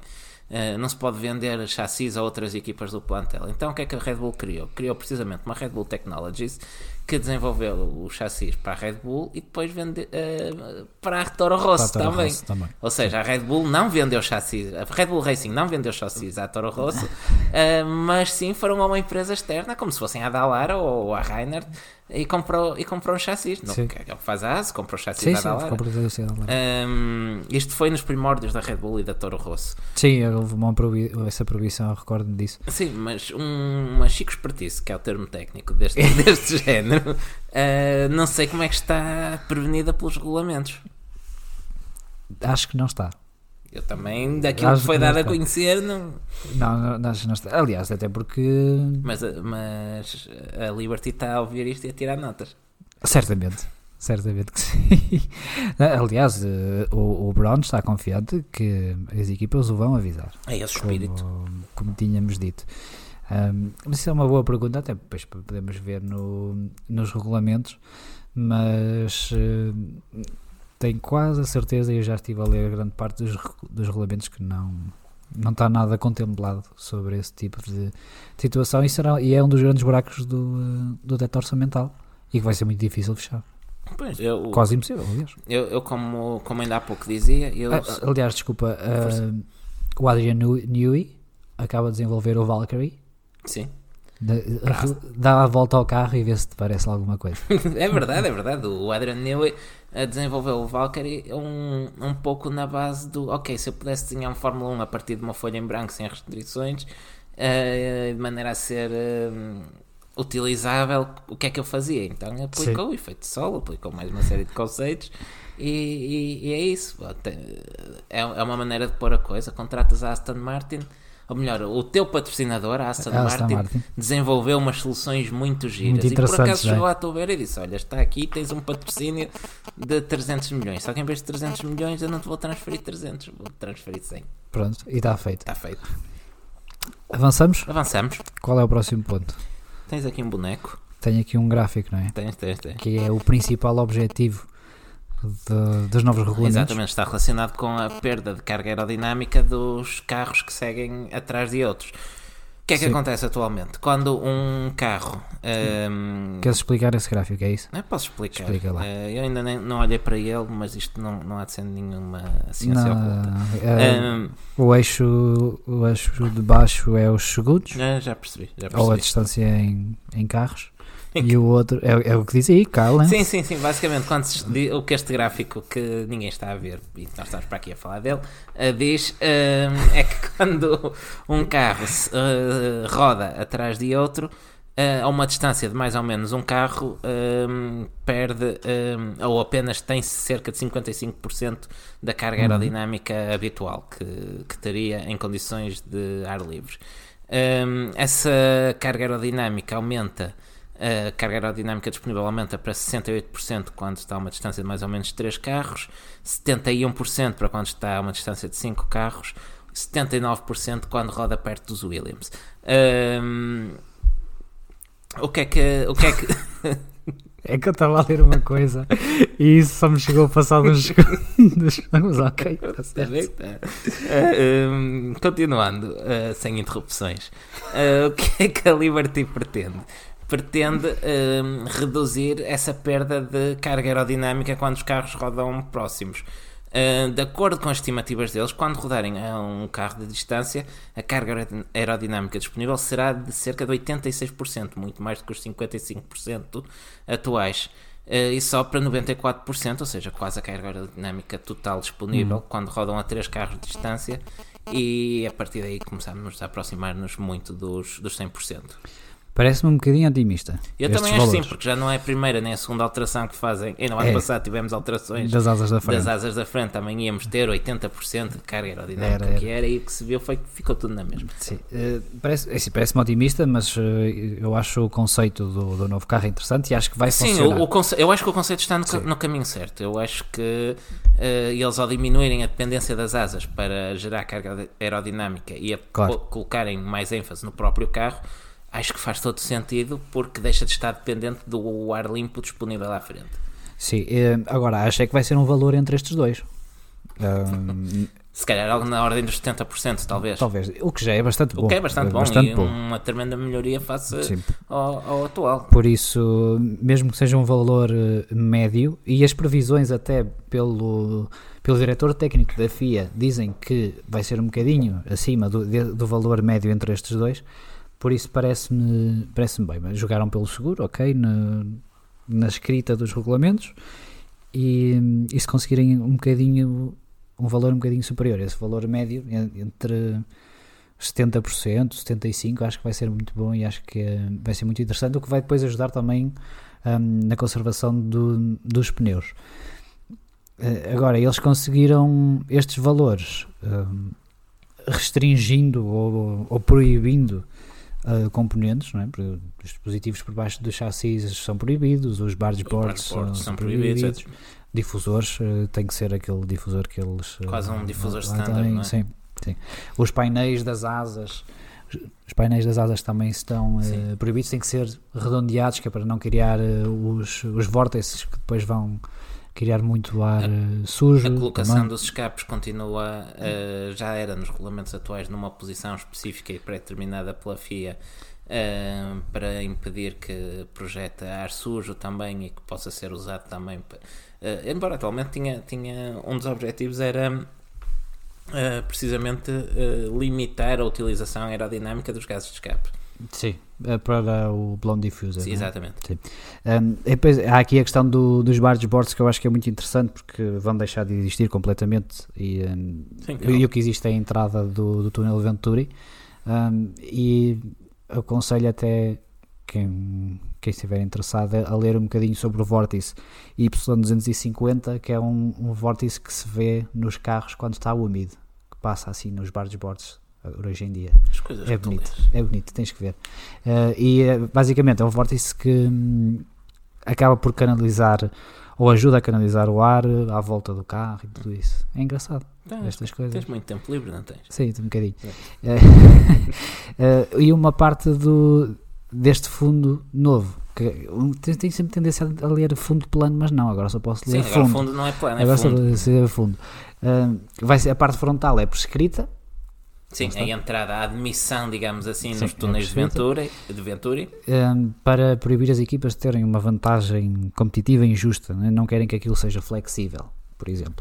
pode vender chassis a outras equipas do plantel. Então o que é que a Red Bull criou? Criou precisamente uma Red Bull Technologies que desenvolveu o chassis para a Red Bull e depois vende para a Toro Rosso também. Ou seja, a Red Bull não vendeu chassis, a Red Bull Racing não vendeu chassis à Toro Rosso, mas sim foram a uma empresa externa, como se fossem a Dallara ou a Reinhardt, e comprou um chassi. Não, que é o que faz a ASE, comprou o chassi da Dallara. Isto foi nos primórdios da Red Bull e da Toro Rosso.
Sim, houve essa proibição, eu recordo-me disso.
Sim, mas uma chico espertice, que é o termo técnico deste género, não sei como é que está prevenida pelos regulamentos.
Acho que não está.
Eu também, daquilo que foi dado a conhecer, não
está. Aliás, até porque...
Mas a Liberty está a ouvir isto e a tirar notas.
Certamente que sim. Aliás, o Brown está confiante que as equipas o vão avisar.
É esse espírito.
Como tínhamos dito. Mas isso é uma boa pergunta, até depois podemos ver nos regulamentos, mas... tenho quase a certeza, e eu já estive a ler grande parte dos regulamentos, que não está nada contemplado sobre esse tipo de situação, e é um dos grandes buracos do teto orçamental, e que vai ser muito difícil fechar.
Pois,
quase impossível, aliás.
Eu como ainda há pouco dizia...
aliás, desculpa, o Adrian Newey acaba de desenvolver o Valkyrie.
Sim.
Dá a volta ao carro e vê se te parece alguma coisa.
É verdade. O Adrian Newey desenvolveu o Valkyrie um pouco na base do se eu pudesse desenhar um Fórmula 1 a partir de uma folha em branco sem restrições, de maneira a ser utilizável, o que é que eu fazia? Então aplicou o efeito de solo, aplicou mais uma série de conceitos e é isso. É uma maneira de pôr a coisa. Contratas a Aston Martin, ou melhor, o teu patrocinador, a Aston Martin, desenvolveu umas soluções muito giras,
muito
e por acaso chegou à tua beira e disse: olha, está aqui, tens um patrocínio de 300 milhões, só que em vez de 300 milhões eu não te vou transferir 300, vou transferir 100.
Pronto, e está feito.
Avançamos.
Qual é o próximo ponto?
Tens aqui um boneco.
Tenho aqui um gráfico, não é?
Tens.
Que é o principal objetivo dos novos regulamentos.
Exatamente, está relacionado com a perda de carga aerodinâmica dos carros que seguem atrás de outros. O que é que acontece atualmente? Quando um carro...
Queres explicar esse gráfico, é isso?
Posso explicar.
Explica lá.
Eu ainda não olhei para ele, mas isto não há de ser nenhuma ciência oculta.
O eixo de baixo é os segundos.
Já percebi.
Ou a distância em carros. E o outro é o que diz aí, Carl.
Sim, basicamente o que este gráfico, que ninguém está a ver e nós estamos para aqui a falar dele, diz é que quando um carro roda atrás de outro a uma distância de mais ou menos um carro, perde ou apenas tem cerca de 55% da carga aerodinâmica habitual que teria em condições de ar livre. Essa carga aerodinâmica aumenta. A carga aerodinâmica disponível aumenta para 68% quando está a uma distância de mais ou menos 3 carros, 71% para quando está a uma distância de 5 carros, 79% quando roda perto dos Williams. O que é que...
É que eu estava a ler uma coisa e isso só me chegou a passar uns segundos. Mas ok.
Continuando, sem interrupções. O que é que a Liberty pretende? Pretende reduzir essa perda de carga aerodinâmica quando os carros rodam próximos. De acordo com as estimativas deles, quando rodarem a um carro de distância, a carga aerodinâmica disponível será de cerca de 86%, muito mais do que os 55% atuais, e só para 94%, ou seja, quase a carga aerodinâmica total disponível quando rodam a 3 carros de distância, e a partir daí começamos a aproximar-nos muito dos 100%.
Parece-me um bocadinho otimista.
Eu também acho sim, porque já não é a primeira nem a segunda alteração que fazem. E no ano passado tivemos alterações
das asas da frente.
Também íamos ter 80% de carga aerodinâmica, que era, e o que se viu foi que ficou tudo na mesma.
Sim. Parece-me otimista, mas eu acho o conceito do novo carro interessante e acho que vai funcionar.
Eu acho que o conceito está no caminho certo. Eu acho que eles, ao diminuírem a dependência das asas para gerar carga aerodinâmica e colocarem mais ênfase no próprio carro, acho que faz todo sentido, porque deixa de estar dependente do ar limpo disponível à frente.
Sim, agora acho é que vai ser um valor entre estes dois.
Se calhar algo na ordem dos 70%, talvez.
O que já é bastante bom.
O que é bastante bom. Uma tremenda melhoria face ao atual.
Por isso, mesmo que seja um valor médio, e as previsões até pelo diretor técnico da FIA dizem que vai ser um bocadinho acima do valor médio entre estes dois. Por isso parece-me bem. Jogaram pelo seguro, ok, na escrita dos regulamentos e se conseguirem um valor um bocadinho superior, esse valor médio entre 70%, 75%, acho que vai ser muito bom e acho que vai ser muito interessante, o que vai depois ajudar também na conservação dos pneus. Agora, eles conseguiram estes valores restringindo ou proibindo componentes, não é? Os dispositivos por baixo dos chassis são proibidos, os bargeboards são proibidos, difusores, tem que ser aquele difusor que eles...
Quase um difusor standard, não é?
Sim. Os painéis das asas também estão proibidos, têm que ser redondeados, que é para não criar os vórtices que depois vão criar muito ar sujo.
A colocação
também
dos escapes continua, já era nos regulamentos atuais, numa posição específica e pré-determinada pela FIA, para impedir que projete ar sujo também e que possa ser usado também. Embora atualmente tinha um dos objetivos era precisamente limitar a utilização aerodinâmica dos gases de escape.
Sim, para o blown diffuser.
Sim, exatamente.
Sim. Depois, há aqui a questão dos bargeboards, que eu acho que é muito interessante, porque vão deixar de existir completamente e o que existe é a entrada do túnel Venturi, e aconselho até quem estiver interessado a ler um bocadinho sobre o vórtice Y250, que é um vórtice que se vê nos carros quando está úmido, que passa assim nos bargeboards hoje em dia. É bonito, tens que ver. Basicamente é um vórtice que acaba por canalizar ou ajuda a canalizar o ar à volta do carro e tudo isso. É engraçado. Estas coisas.
Tens muito tempo livre, não tens?
Sim, um bocadinho. E uma parte deste fundo novo, que tenho sempre tendência a ler fundo plano, mas não, agora só posso ler fundo.
Fundo não é plano,
agora
fundo.
Só ler fundo. Vai ser, a parte frontal é prescrita.
Sim, a entrada, a admissão, digamos assim, nos túneis de Venturi.
Para proibir as equipas de terem uma vantagem competitiva injusta, né? Não querem que aquilo seja flexível, por exemplo.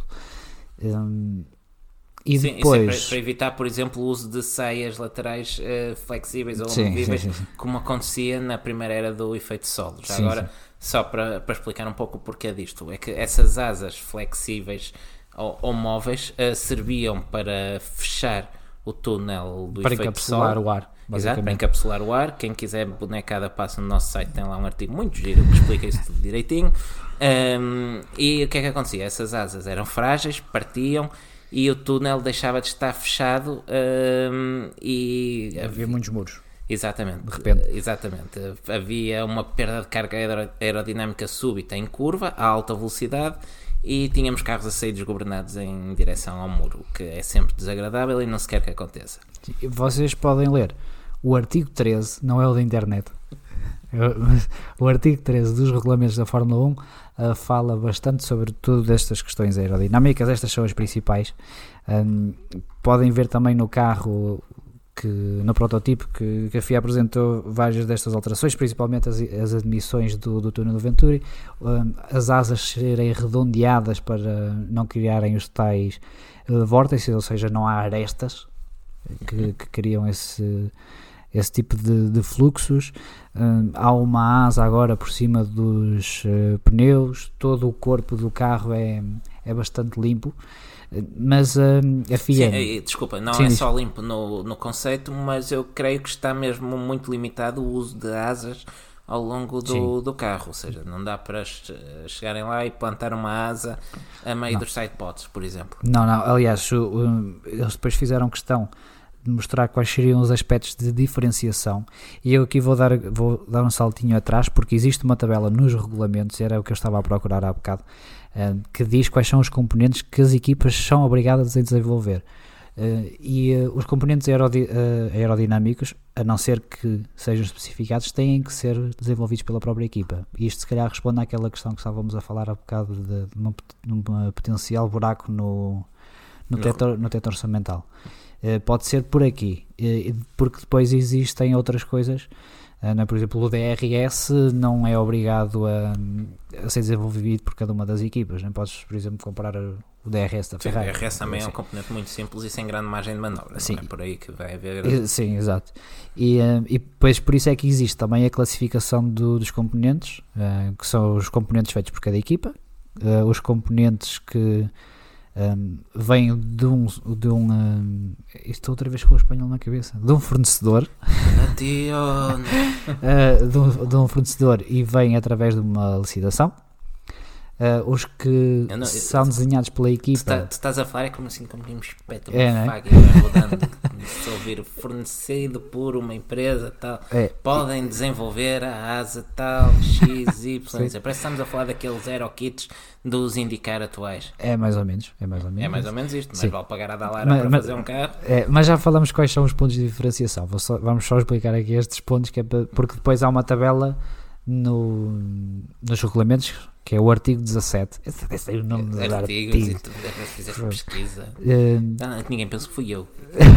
E
sim,
depois...
isso é para evitar, por exemplo, o uso de saias laterais flexíveis ou movíveis, como acontecia na primeira era do efeito solo. Já agora, só para explicar um pouco o porquê disto, é que essas asas flexíveis ou móveis serviam para fechar o túnel do efeito solo.
Para encapsular o ar.
Exato, para encapsular o ar. Quem quiser bonecada passa no nosso site, tem lá um artigo muito giro que explica isso tudo direitinho. E o que é que acontecia? Essas asas eram frágeis, partiam e o túnel deixava de estar fechado e
havia muitos muros.
Exatamente,
de repente.
Exatamente. Havia uma perda de carga aerodinâmica súbita em curva a alta velocidade e tínhamos carros a sair desgovernados em direção ao muro, que é sempre desagradável e não se quer que aconteça.
Vocês podem ler o artigo 13, não é o da internet. O artigo 13 dos regulamentos da Fórmula 1 fala bastante sobre tudo destas questões aerodinâmicas. Estas são as principais. Podem ver também no carro, no protótipo, que a FIA apresentou várias destas alterações, principalmente as admissões do túnel do Venturi, as asas serem redondeadas para não criarem os tais vórtices, ou seja, não há arestas que criam esse tipo de fluxos. Há uma asa agora por cima dos pneus, todo o corpo do carro é bastante limpo, mas a FIA...
Sim, desculpa, não é só limpo no conceito, mas eu creio que está mesmo muito limitado o uso de asas ao longo do carro, ou seja, não dá para chegarem lá e plantar uma asa a meio dos sidepods, por exemplo. Não,
aliás, eles depois fizeram questão de mostrar quais seriam os aspectos de diferenciação, e eu aqui vou dar um saltinho atrás, porque existe uma tabela nos regulamentos, era o que eu estava a procurar há bocado, que diz quais são os componentes que as equipas são obrigadas a desenvolver, e os componentes aerodinâmicos, a não ser que sejam especificados, têm que ser desenvolvidos pela própria equipa. E isto se calhar responde àquela questão que estávamos a falar há bocado de uma potencial buraco no teto orçamental. Pode ser por aqui, porque depois existem outras coisas, por exemplo, o DRS não é obrigado a ser desenvolvido por cada uma das equipas. Não podes, por exemplo, comprar o o DRS da Ferrari.
O DRS também é um componente muito simples e sem grande margem de manobra. Sim. Não é por aí que vai haver...
Sim, exato. E depois por isso é que existe também a classificação dos componentes, que são os componentes feitos por cada equipa, os componentes que vêm de um estou outra vez com o espanhol na cabeça, de um fornecedor de um fornecedor e vêm através de uma licitação. Os que são desenhados pela equipa.
Tu estás a falar como assim, como um espeto, se ouvir fornecido por uma empresa tal, podem desenvolver a asa tal, X, Y. Parece que estamos a falar daqueles aerokits dos IndyCar atuais.
É mais ou menos
isto, mas vale pagar a Dallara para fazer um carro.
Mas já falamos quais são os pontos de diferenciação. Vamos só explicar aqui estes pontos, porque depois há uma tabela nos regulamentos, que é o artigo 17. Esse é o nome do artigo.
Se tu fizeste pesquisa, ninguém pensa que fui eu.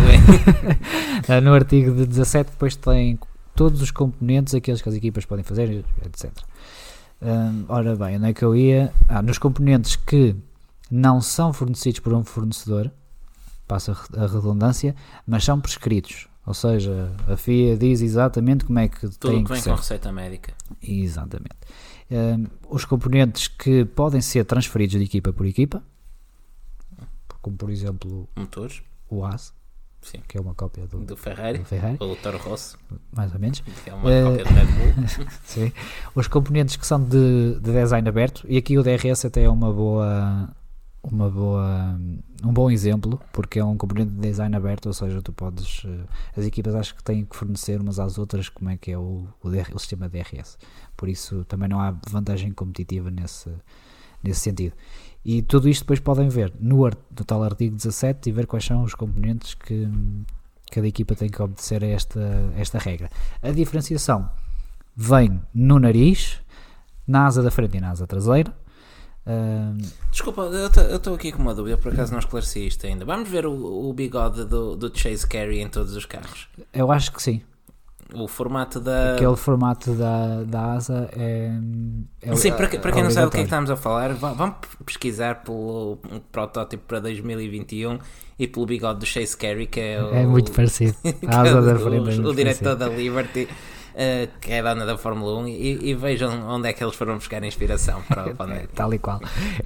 No artigo de 17 depois tem todos os componentes, aqueles que as equipas podem fazer, etc. Ora bem, onde é que eu ia? Nos componentes que não são fornecidos por um fornecedor, passa a redundância, mas são prescritos. Ou seja, a FIA diz exatamente como é que
tudo
tem
que
que ser.
Tudo vem com receita médica.
Exatamente. Os componentes que podem ser transferidos de equipa por equipa, como por exemplo
motores,
o AS,
sim,
que é uma cópia do Ferrari,
ou do Toro Rosso,
mais ou menos,
que é uma cópia do Red Bull.
Sim. Os componentes que são de design aberto, e aqui o DRS até é um bom exemplo, porque é um componente de design aberto, ou seja, tu podes, as equipas acho que têm que fornecer umas às outras como é que é o sistema DRS, por isso também não há vantagem competitiva nesse sentido. E tudo isto depois podem ver no tal artigo 17 e ver quais são os componentes que cada equipa tem que obedecer a esta regra. A diferenciação vem no nariz, na asa da frente e na asa traseira.
Desculpa, eu estou aqui com uma dúvida, por acaso não esclareci isto ainda. Vamos ver o bigode do Chase Carey em todos os carros?
Eu acho que sim.
O formato da...
Aquele formato da asa é
sim, para quem não sabe do que é que estamos a falar, vamos pesquisar pelo protótipo para 2021 e pelo bigode do Chase Carey, que é
muito parecido. A asa da frente
o diretor da Liberty, que é dona da Fórmula 1, e vejam onde é que eles foram buscar inspiração para o
tal e qual.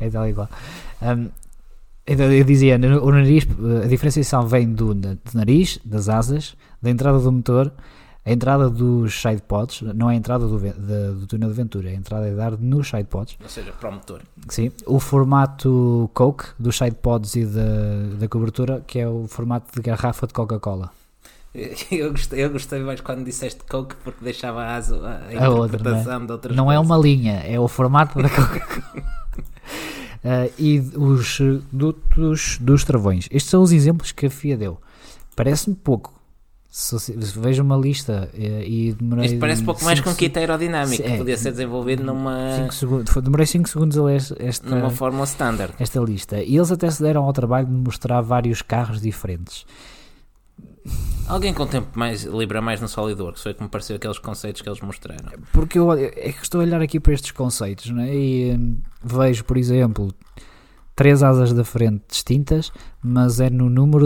Então eu dizia, o nariz, a diferenciação vem do nariz, das asas, da entrada do motor, a entrada dos sidepods, não é a entrada do túnel de Venturi, a entrada é dar nos sidepods.
Ou seja, para o motor.
Sim, o formato Coke dos sidepods e da cobertura, que é o formato de garrafa de Coca-Cola.
Eu gostei mais quando disseste Coke, porque deixava a interpretação de outras
não
coisas.
É uma linha, é o formato da Coca-Cola. E os dutos dos travões. Estes são os exemplos que a FIA deu. Parece-me pouco. Se vejo uma lista e demorei...
Isto parece pouco mais que um kit aerodinâmico, que podia ser desenvolvido numa...
Demorei 5 segundos a ler
numa fórmula standard.
Esta lista. E eles até se deram ao trabalho de mostrar vários carros diferentes.
Alguém com tempo livre mais no SolidWorks, foi que me pareceu aqueles conceitos que eles mostraram.
Porque é que estou a olhar aqui para estes conceitos, não é? E vejo, por exemplo, 3 asas da frente distintas, mas é no número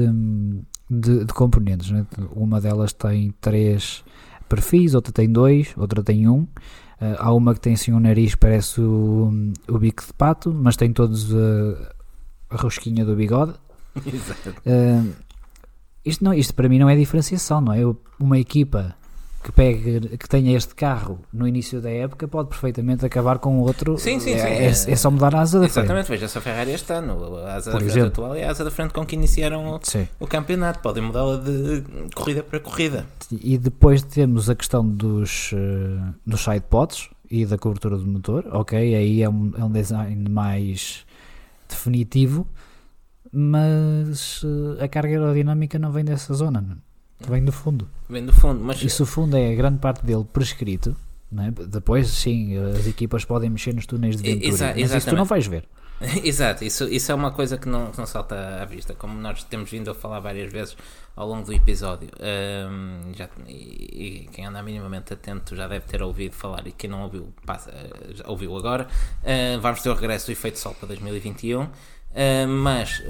de componentes, né? Uma delas tem 3 perfis, outra tem 2, outra tem 1. Há uma que tem assim um nariz que parece o bico de pato, mas tem todos a rosquinha do bigode.
Exato.
Isto para mim não é diferenciação, não é? Uma equipa que tenha este carro no início da época pode perfeitamente acabar com outro.
Sim.
É só mudar a asa da frente.
Exatamente, veja-se a Ferrari este ano, a asa da frente atual é a asa da frente com que iniciaram o campeonato, podem mudá-la de corrida para corrida.
E depois temos a questão dos sidepods e da cobertura do motor, ok, aí é um design mais definitivo, mas a carga aerodinâmica não vem dessa zona, vem do fundo.
Mas...
E se o fundo é a grande parte dele prescrito, não é? Depois sim, as equipas podem mexer nos túneis de Venturi, mas isso tu não vais ver.
Exato, isso é uma coisa que não salta à vista, como nós temos vindo a falar várias vezes ao longo do episódio. E quem anda minimamente atento já deve ter ouvido falar, e quem não ouviu, ouviu agora. Vamos ter o regresso do efeito sol para 2021. Mas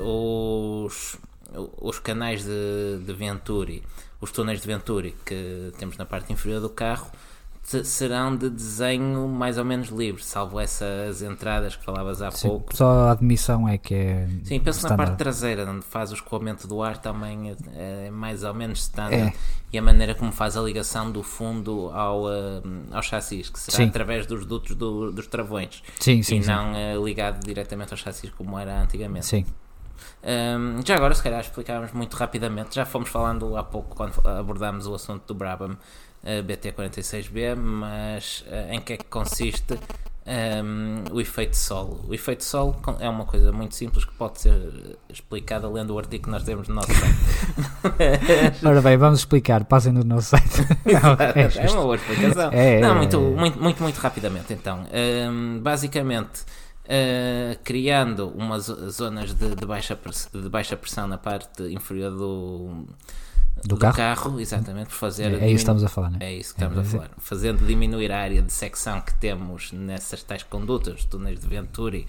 os canais de Venturi, os túneis de Venturi que temos na parte inferior do carro, serão de desenho mais ou menos livre, salvo essas entradas que falavas há pouco.
Só a admissão é que é.
Sim, penso
standard.
Na parte traseira, onde faz o escoamento do ar, também é mais ou menos standard. E a maneira como faz a ligação do fundo ao chassis, que será através dos dutos dos travões, e não ligado diretamente ao chassis como era antigamente.
Sim.
Já agora, se calhar, explicávamos muito rapidamente. Já fomos falando há pouco quando abordámos o assunto do Brabham BT46B, mas em que é que consiste o efeito solo? O efeito solo é uma coisa muito simples que pode ser explicada lendo o artigo que nós temos no nosso site.
Ora bem, vamos explicar, passem no nosso site.
É uma boa explicação. Muito rapidamente. Então, basicamente, criando umas zonas de baixa pressão na parte inferior do carro, exatamente, por fazer...
É isso que estamos a falar, não é?
É isso que estamos a falar. Fazendo diminuir a área de secção que temos nessas tais condutas, túneis de Venturi,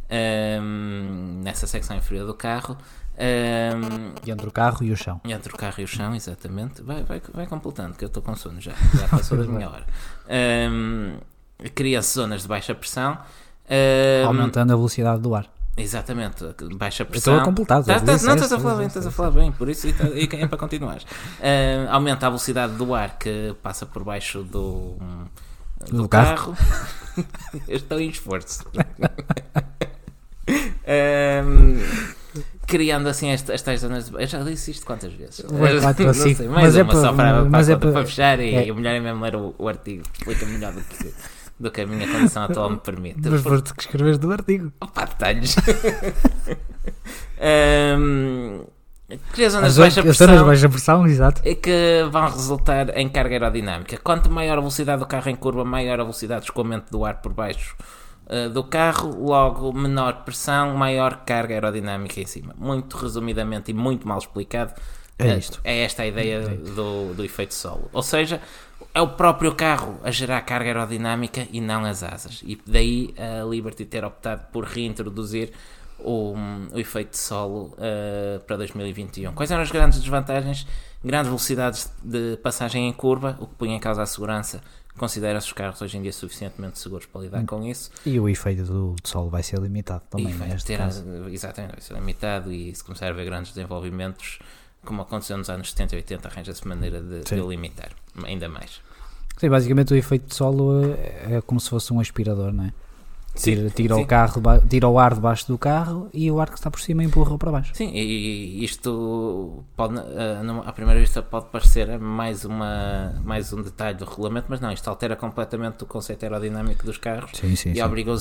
nessa secção inferior do carro.
Entre o carro e o chão.
Entre o carro e o chão, exatamente. Vai completando, que eu estou com sono já passou da minha hora. Cria-se zonas de baixa pressão,
aumentando a velocidade do ar.
Exatamente, baixa pressão.
Estou a completar.
Estás a falar bem, por isso e é para continuar. Aumenta a velocidade do ar que passa por baixo do carro. Eu estou em esforço. Criando assim estas zonas. Eu já disse isto quantas vezes?
4 ou 5.
Mais uma só para fechar e o melhor é mesmo ler o artigo. Explica melhor do que a minha condição atual me permite.
Mas foste que escreves do artigo.
Opa, detalhes. Cria zonas de baixa pressão,
exato.
Que vão resultar em carga aerodinâmica. Quanto maior a velocidade do carro em curva, maior a velocidade de escoamento do ar por baixo do carro, logo menor pressão, maior carga aerodinâmica em cima. Muito resumidamente e muito mal explicado, é esta a ideia do efeito solo. Ou seja, é o próprio carro a gerar carga aerodinâmica e não as asas. E daí a Liberty ter optado por reintroduzir o efeito solo para 2021. Quais eram as grandes desvantagens? Grandes velocidades de passagem em curva, o que punha em causa a segurança. Considera-se os carros hoje em dia suficientemente seguros para lidar com isso.
E o efeito do solo vai ser limitado também.
Exatamente, vai ser limitado, e se começar a haver grandes desenvolvimentos, como aconteceu nos anos 70 e 80, arranja-se maneira de limitar ainda mais.
Sim, basicamente o efeito de solo é como se fosse um aspirador, não é? Tira o carro, tira o ar debaixo do carro e o ar que está por cima empurra para baixo.
Sim, e isto pode, à primeira vista pode parecer mais um detalhe do regulamento, mas não, isto altera completamente o conceito aerodinâmico dos carros e obriga-os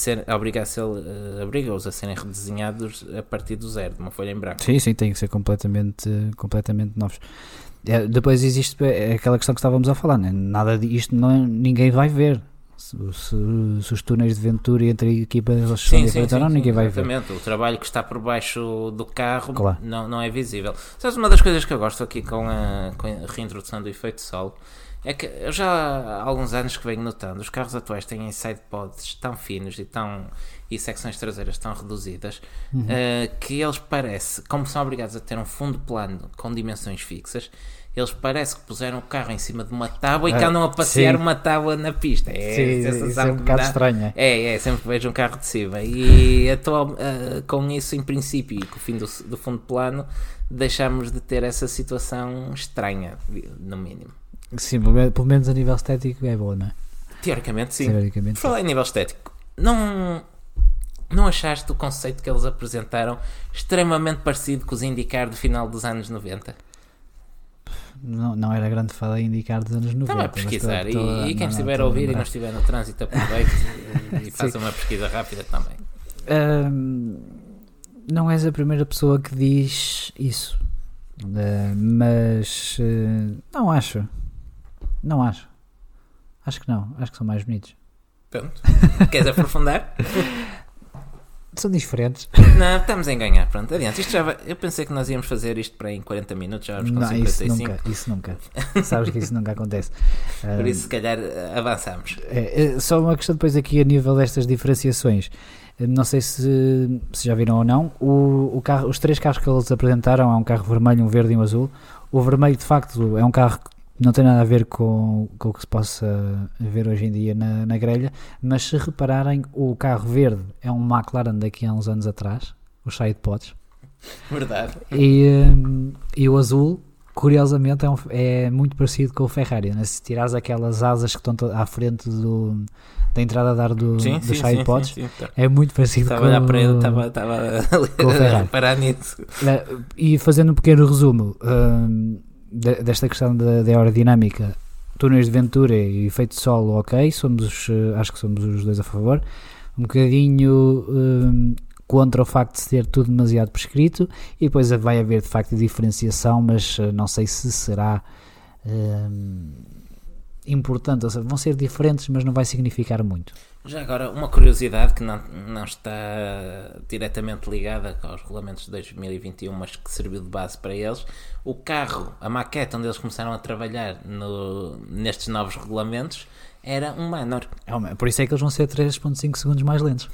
a serem redesenhados a partir do zero, de uma folha em branco.
Sim, tem que ser completamente novos. Depois existe aquela questão que estávamos a falar, né? Nada disto ninguém vai ver. Se os túneis de Venturi entre equipas são diferentes ou não, ninguém vai ver.
Exatamente, o trabalho que está por baixo do carro,
claro,
não é visível. Sabes, uma das coisas que eu gosto aqui com a reintrodução do efeito solo é que eu já há alguns anos que venho notando, os carros atuais têm sidepods tão finos e secções traseiras tão reduzidas, que eles parecem, como são obrigados a ter um fundo plano com dimensões fixas, eles parece que puseram o carro em cima de uma tábua e que andam a passear uma tábua na pista.
Isso é um bocado estranho.
Sempre vejo um carro de cima. E com isso, em princípio, e com o fim do fundo plano, deixamos de ter essa situação estranha, no mínimo.
Sim, pelo menos a nível estético é bom, não é?
Teoricamente, sim. Por falar em nível estético, não achaste o conceito que eles apresentaram extremamente parecido com os IndyCar do final dos anos 90?
Não era grande fã de IndyCar dos anos 90.
Estava a pesquisar e quem estiver a ouvir e não estiver no trânsito, aproveite e faça uma pesquisa rápida também.
Não és a primeira pessoa que diz isso, mas não acho. Acho que não. Acho que são mais bonitos.
Pronto. Queres aprofundar?
São diferentes.
Não, estamos a ganhar. Pronto, adiante. Eu pensei que nós íamos fazer isto para aí em 40 minutos, já vamos com 55.
Isso nunca. Sabes que isso nunca acontece.
Por isso, se calhar, avançamos.
Só uma questão depois aqui a nível destas diferenciações. Não sei se já viram ou não. Os 3 carros que eles apresentaram é um carro vermelho, um verde e um azul. O vermelho, de facto, é um carro que não tem nada a ver com o que se possa ver hoje em dia na grelha, mas se repararem, o carro verde é um McLaren daqui a uns anos atrás, os sidepods.
Verdade.
E o azul, curiosamente, é muito parecido com o Ferrari, né? Se tirares aquelas asas que estão à frente da entrada de ar dos sidepods, é muito parecido
estava com o Ferrari. Parar nisso.
E fazendo um pequeno resumo desta questão da aerodinâmica, túneis de Venturi e efeito de solo, ok, acho que somos os dois a favor. Um bocadinho contra o facto de ser tudo demasiado prescrito, e depois vai haver de facto diferenciação, mas não sei se será importante, ou seja, vão ser diferentes, mas não vai significar muito.
Já agora, uma curiosidade que não está diretamente ligada aos regulamentos de 2021, mas que serviu de base para eles, o carro, a maquete onde eles começaram a trabalhar nestes novos regulamentos, era um Manor.
Por isso é que eles vão ser 3.5 segundos mais lentos.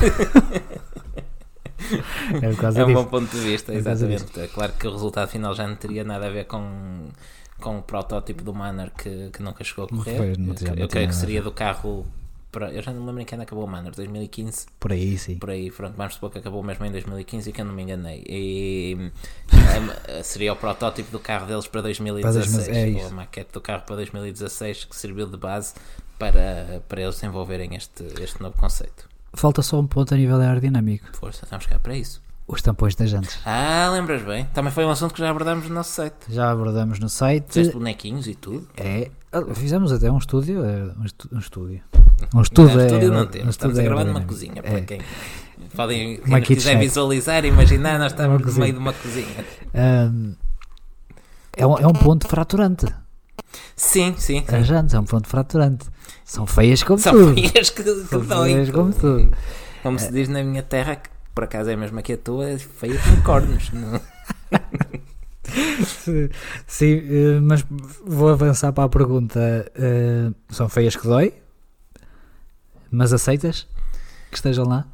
É um bom ponto de vista, exatamente. É claro que o resultado final já não teria nada a ver com o protótipo do Manor que nunca chegou a correr. Eu creio que seria do carro. Eu já não me lembro em que ano acabou o Manor, 2015?
Por aí, sim.
Por aí, pronto, vamos supor que acabou mesmo em 2015 e que eu não me enganei. E seria o protótipo do carro deles para 2016, ou a maquete do carro para 2016, que serviu de base para eles desenvolverem este novo conceito.
Falta só um ponto a nível aerodinâmico.
Força, estamos cá para isso.
Os tampões das jantes.
Lembras bem? Também foi um assunto que já abordámos no nosso site.
Fizeste
bonequinhos e tudo?
Fizemos até um estúdio. Um estúdio
não temos. Estamos a gravar numa cozinha. Para quem quiser visualizar, imaginar, nós estamos no meio de uma cozinha.
É um ponto fraturante.
Sim.
As jantes é um ponto fraturante. São feias como
tudo.
São
feias como tudo. Como se diz na minha terra, que por acaso é mesmo aqui a tua, é feia com cornos.
Sim, mas vou avançar para a pergunta. São feias que dói? Mas aceitas que estejam lá?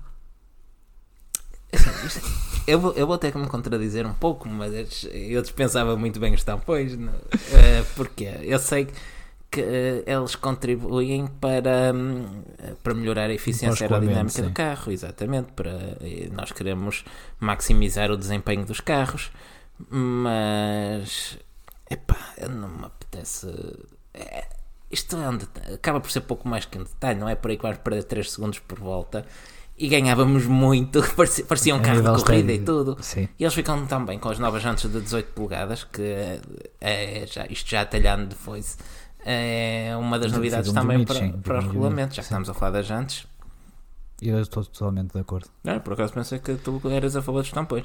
Eu vou ter que me contradizer um pouco, mas eu dispensava muito bem os tampões. Porque eu sei que eles contribuem para melhorar a eficiência aerodinâmica do carro, exatamente. Nós queremos maximizar o desempenho dos carros, mas não me apetece. Isto acaba por ser pouco mais que um detalhe, não é por aí que vamos perder 3 segundos por volta. E ganhávamos muito, parecia um carro de corrida e tudo.
Sim.
E eles ficam tão bem com as novas jantes de 18 polegadas que isto já talhando de foice. É uma das novidades também para os regulamentos, já que estamos a falar das jantes.
Eu estou totalmente de acordo.
Por acaso pensei que tu eras a favor dos tampões.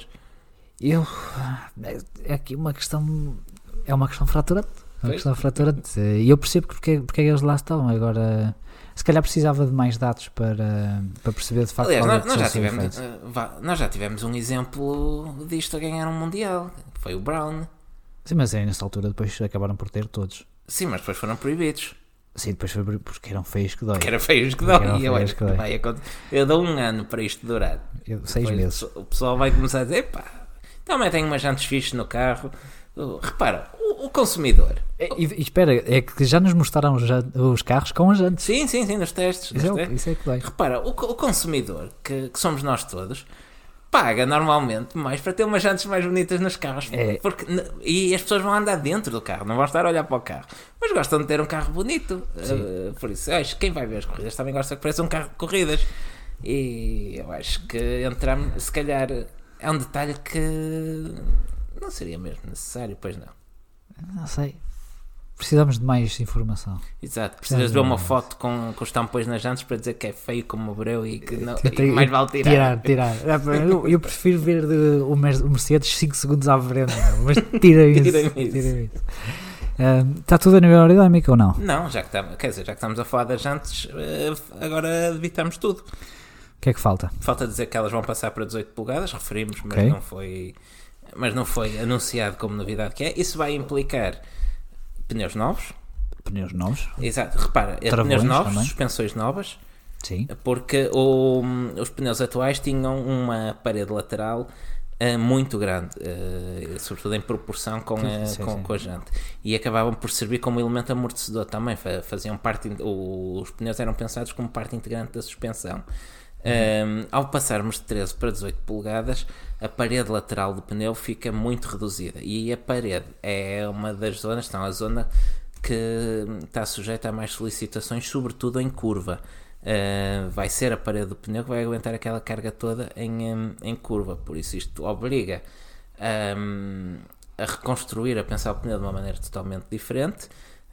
É aqui uma questão. É uma questão fraturante. E eu percebo porque eles lá estão. Agora, se calhar precisava de mais dados para perceber de facto.
Aliás, nós já tivemos um exemplo disto a ganhar um Mundial. Foi o Brown.
Sim, mas nessa altura depois acabaram por ter todos.
Sim, mas depois foram proibidos.
Sim, depois foi porque eram feios que dói.
Eu dou um ano para isto durar.
6 meses.
O pessoal vai começar a dizer: também tenho umas jantes fixes no carro. Repara, o consumidor.
E espera, é que já nos mostraram os carros com as jantes.
Sim, nos testes.
Isso é que dói.
Repara, o consumidor, que somos nós todos, paga normalmente mais para ter umas jantes mais bonitas nos carros. E as pessoas vão andar dentro do carro, não vão estar a olhar para o carro, mas gostam de ter um carro bonito. Por isso, eu acho que quem vai ver as corridas também gosta que pareça um carro de corridas. E eu acho que entramos, se calhar, é um detalhe que não seria mesmo necessário, pois não.
Não sei. Precisamos de mais informação.
Exato, precisas de ver uma foto com os tampões nas jantes para dizer que é feio como o breu e que não, e mais vale tirar. Eu prefiro ver o Mercedes 5 segundos à frente, mas tira isso. Está tudo a nível aerodinâmico ou não? Não, já que estamos a falar das jantes, agora evitamos tudo.
O que é que falta?
Falta dizer que elas vão passar para 18 polegadas, referimos, mas não foi anunciado como novidade que é. Isso vai implicar pneus novos.
Pneus novos?
Exato, repara, pneus novos, também. Suspensões novas,
Sim.
Porque os pneus atuais tinham uma parede lateral muito grande, sobretudo em proporção com a jante, e acabavam por servir como elemento amortecedor também. Faziam parte, os pneus eram pensados como parte integrante da suspensão. Ao passarmos de 13 para 18 polegadas, a parede lateral do pneu fica muito reduzida, e a parede é uma das zonas, então a zona que está sujeita a mais solicitações, sobretudo em curva. Vai ser a parede do pneu que vai aguentar aquela carga toda em curva, por isso isto obriga a reconstruir, a pensar o pneu de uma maneira totalmente diferente.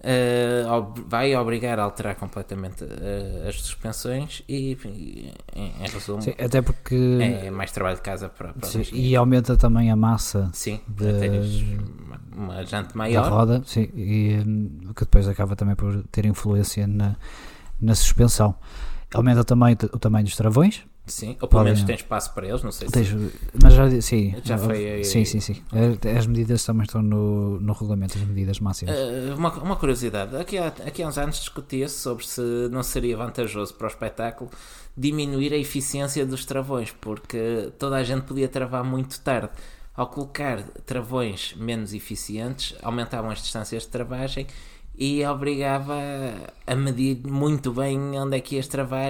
Vai obrigar a alterar completamente as suspensões e em resumo,
sim, até porque
é mais trabalho de casa para
sim, e aumenta também a massa,
sim, tens uma jante maior
da roda, sim, e que depois acaba também por ter influência na suspensão. Aumenta também o tamanho dos travões.
Sim, ou pelo menos tem espaço para eles, não sei se...
Mas já
foi...
Sim. As medidas também estão no regulamento, as medidas máximas.
Uma curiosidade, aqui há uns anos discutia-se sobre se não seria vantajoso para o espetáculo diminuir a eficiência dos travões, porque toda a gente podia travar muito tarde. Ao colocar travões menos eficientes, aumentavam as distâncias de travagem e obrigava a medir muito bem onde é que ias travar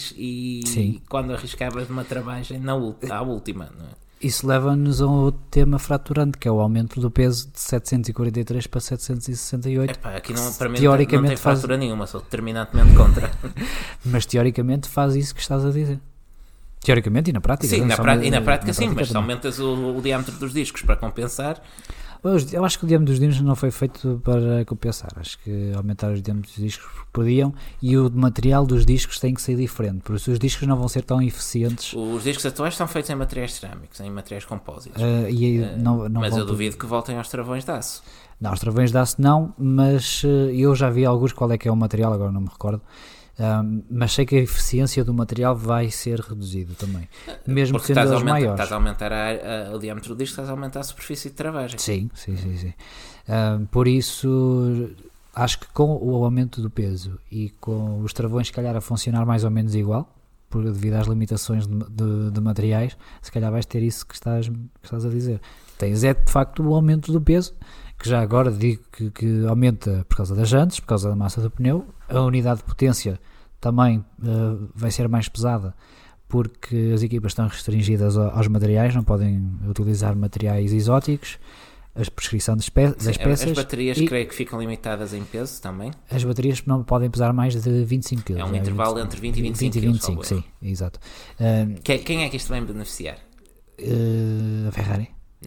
e quando arriscavas uma travagem à última, não é?
Isso leva-nos a um outro tema fraturante, que é o aumento do peso de 743 para 768.
Aqui para mim não tem fratura nenhuma, sou determinantemente contra.
Mas teoricamente faz isso que estás a dizer. Teoricamente e na prática.
Sim, na prática sim, mas se aumentas o diâmetro dos discos para compensar...
Eu acho que o diâmetro dos discos não foi feito para compensar. Acho que aumentar os diâmetros dos discos podiam, e o material dos discos tem que ser diferente, por isso os discos não vão ser tão eficientes.
Os discos atuais são feitos em materiais cerâmicos, em materiais compósitos. Mas eu duvido que voltem aos travões de aço.
Não, os travões de aço não, mas eu já vi alguns, qual é que é o material, agora não me recordo. Mas sei que a eficiência do material vai ser reduzida também, mesmo
porque
sendo eles maiores.
Estás a aumentar o diâmetro do disco, estás a aumentar a superfície de travagem.
Sim. Por isso acho que com o aumento do peso e com os travões se calhar a funcionar mais ou menos igual, devido às limitações de materiais, se calhar vais ter isso que estás a dizer. Tens de facto o aumento do peso, que já agora digo que aumenta por causa das jantes, por causa da massa do pneu. A unidade de potência também vai ser mais pesada, porque as equipas estão restringidas aos materiais, não podem utilizar materiais exóticos, a prescrição das peças.
As baterias creio que ficam limitadas em peso também.
As baterias não podem pesar mais de 25 kg.
É um intervalo entre 20 e 25 kg.
25, sim, exato.
Quem é que isto vai beneficiar?
A Ferrari.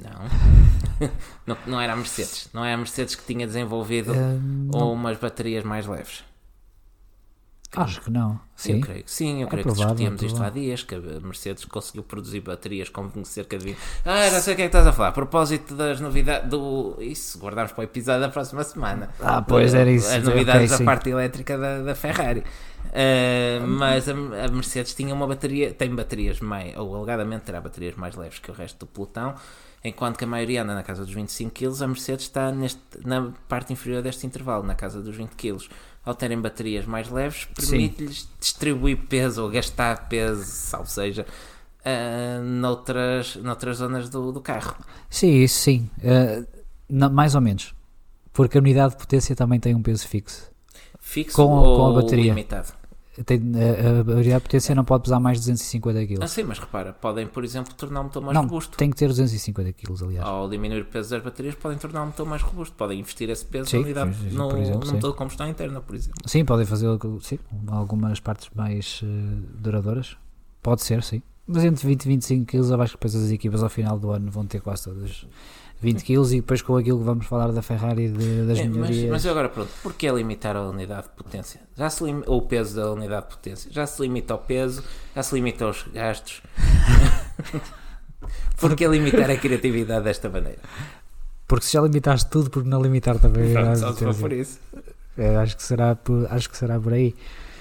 Não era a Mercedes. Não é a Mercedes que tinha desenvolvido umas baterias mais leves.
Acho que não. Sim,
eu creio que discutíamos isto há dias, que a Mercedes conseguiu produzir baterias com cerca de 20. Já sei o que é que estás a falar. A propósito das novidades isso, guardamos para o episódio da próxima semana.
Pois era isso.
As novidades da parte elétrica da Ferrari. Mas a Mercedes tinha uma bateria, tem baterias ou alegadamente terá baterias mais leves que o resto do pelotão, enquanto que a maioria anda na casa dos 25 kg, a Mercedes está na parte inferior deste intervalo, na casa dos 20 kg. Ao terem baterias mais leves, permite-lhes distribuir peso ou gastar peso, ou seja, noutras zonas do carro.
Sim, isso sim. Mais ou menos. Porque a unidade de potência também tem um peso fixo.
Fixo
com a bateria.
Limitado?
A unidade de potência não pode pesar mais de 250 kg.
Sim, mas repara, podem, por exemplo, tornar o motor mais robusto.
Tem que ter 250 kg, aliás.
Ao diminuir o peso das baterias, podem tornar o motor mais robusto. Podem investir esse peso
sim,
na unidade, no motor de combustão interna, por exemplo.
Sim, podem fazer algumas partes mais duradouras. Pode ser, sim. Mas entre 20 e 25 kg, eu acho que depois as equipas ao final do ano vão ter quase todas 20 kg, e depois com aquilo que vamos falar da Ferrari das melhorias.
Mas agora pronto, porquê limitar a unidade de potência? Ou o peso da unidade de potência? Já se limita ao peso, já se limita aos gastos. Porquê limitar a criatividade desta maneira?
Porque se já limitaste tudo, por não limitar também a unidade de potência?
Só por isso.
Acho que será por aí.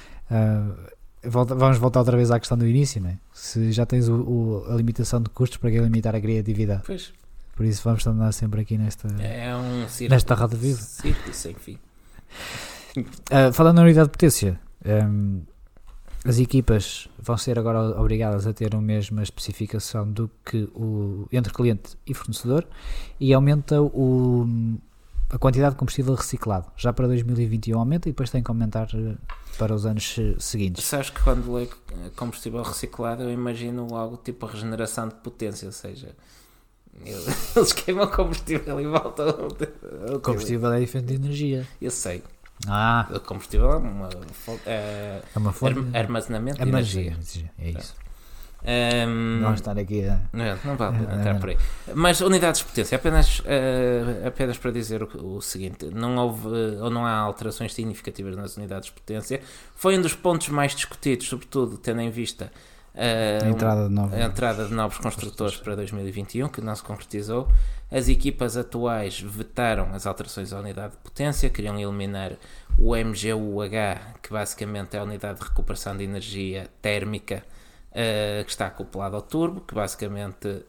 Vamos voltar outra vez à questão do início, não é? Se já tens a limitação de custos, para que limitar a criatividade?
Pois.
Por isso vamos andar sempre aqui nesta roda viva.
Círculo sem fim.
Falando na unidade de potência, As equipas vão ser agora obrigadas a ter a mesma especificação do que entre cliente e fornecedor, e aumenta a quantidade de combustível reciclado. Já para 2021 aumenta, e depois tem que aumentar para os anos seguintes.
Sabes que quando leio combustível reciclado eu imagino algo tipo a regeneração de potência, ou seja, eles queimam combustível e voltam
o combustível é diferente de energia.
Eu sei.
O
combustível é uma fonte de armazenamento de energia.
É isso. Não vamos estar aqui
não vale entrar por aí. Mas unidades de potência, apenas para dizer o seguinte: não houve ou não há alterações significativas nas unidades de potência. Foi um dos pontos mais discutidos, sobretudo tendo em vista a entrada de novos construtores para 2021, que não se concretizou. As equipas atuais vetaram as alterações à unidade de potência, queriam eliminar o MGUH, que basicamente é a unidade de recuperação de energia térmica, que está acoplado ao turbo, que basicamente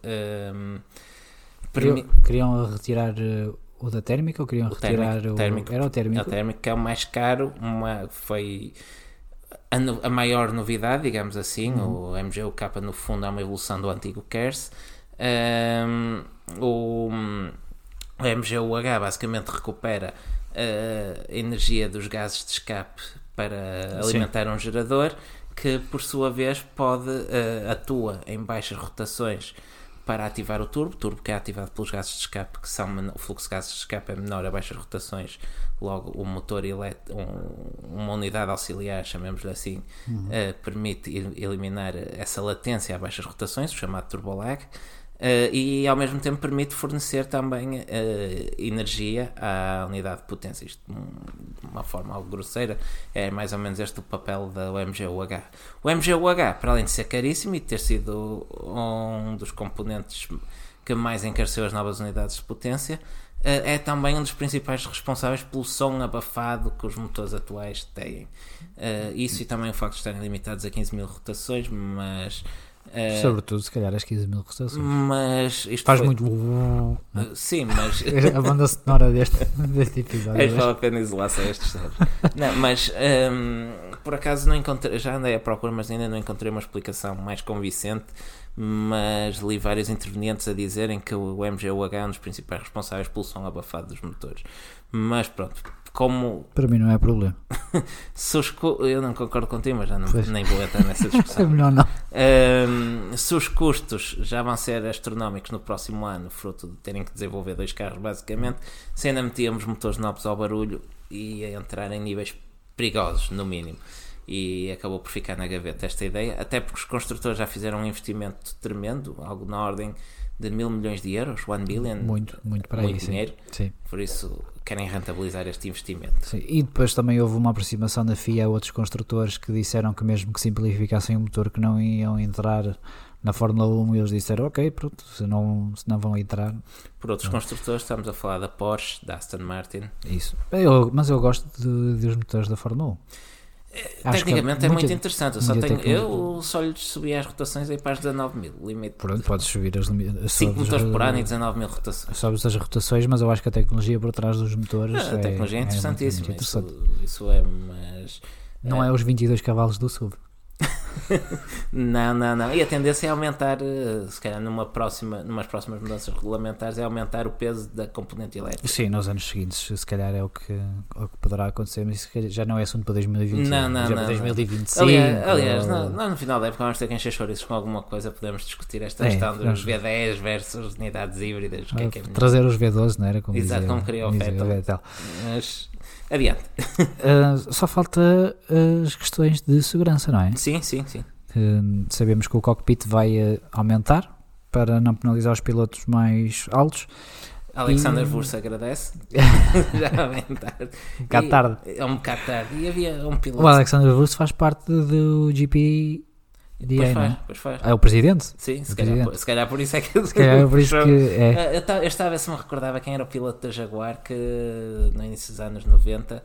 queriam retirar o da térmica, ou queriam retirar
térmico, era o térmico? O térmico, que é o mais caro, foi a maior novidade, digamos assim. O MGUK no fundo é uma evolução do antigo KERS. O MGUH basicamente recupera a energia dos gases de escape para alimentar um gerador, que por sua vez atua em baixas rotações para ativar o turbo que é ativado pelos gases de escape, que são o fluxo de gases de escape é menor a baixas rotações, logo o motor uma unidade auxiliar, chamemos-lhe assim, permite eliminar essa latência a baixas rotações, o chamado turbo lag, e ao mesmo tempo permite fornecer também energia à unidade de potência. Isto, de uma forma algo grosseira, é mais ou menos este o papel do MGUH. O MGUH, para além de ser caríssimo e ter sido um dos componentes que mais encareceu as novas unidades de potência, é também um dos principais responsáveis pelo som abafado que os motores atuais têm. Isso e também o facto de estarem limitados a 15 mil rotações, mas
sobretudo se calhar as 15 mil rotações.
Mas isto
faz muito
sim, mas
a banda sonora deste episódio
vale a pena isolar só estes sons. Não, mas por acaso não encontrei, já andei à procura, mas ainda não encontrei uma explicação mais convincente, mas li vários intervenientes a dizerem que o MGUH é um dos principais responsáveis pelo som abafado dos motores. Mas pronto, como
para mim não é problema.
Eu não concordo contigo, mas já nem vou entrar nessa discussão.
É melhor não.
Se os custos já vão ser astronómicos no próximo ano, fruto de terem que desenvolver 2 carros basicamente, se ainda metíamos motores novos ao barulho, ia entrar em níveis perigosos, no mínimo. E acabou por ficar na gaveta esta ideia, até porque os construtores já fizeram um investimento tremendo, algo na ordem de 1.000 milhões de euros, 1 billion,
muito para
muito
isso,
dinheiro.
Sim.
Por isso querem rentabilizar este investimento.
Sim. E depois também houve uma aproximação da FIA a outros construtores que disseram que mesmo que simplificassem o motor, que não iam entrar na Fórmula 1, e eles disseram ok, pronto, se não vão entrar.
Por outros construtores, estamos a falar da Porsche, da Aston Martin.
Isso, mas eu gosto dos motores da Fórmula 1.
Tecnicamente é muito interessante. Eu só lhe subi as rotações aí para as 19 mil. Limite.
Pronto, podes subir as
5 motores por ano e 19 mil rotações.
Sobes as rotações, mas eu acho que a tecnologia por trás dos motores
a tecnologia é interessantíssima.
Muito interessante.
Isso é, mas
não é os 22 cavalos do SUV.
Não. E a tendência é aumentar, se calhar numas próximas mudanças regulamentares, é aumentar o peso da componente elétrica.
Sim, nos anos seguintes, se calhar é o que poderá acontecer, mas isso já não é assunto para 2020.
Não.
Para 2025.
Aliás, no final da época vamos ter que encher chouriços com alguma coisa, podemos discutir esta questão dos V10 versus unidades híbridas. O que é melhor?
Trazer os V12, não era?
Exato, como queria o Vettel. Mas adiante.
Só falta as questões de segurança, não é?
Sim.
Sabemos que o cockpit vai aumentar para não penalizar os pilotos mais altos.
Alexander Wurz agradece. Já aumentar.
Um bocado tarde.
É um bocado tarde. E havia um piloto.
O Alexander Wurz faz parte do GP.
Pois faz.
É o presidente?
Sim, se calhar por isso é que.
Se calhar por isso que é.
Eu estava a ver se me recordava quem era o piloto da Jaguar que no início dos anos 90,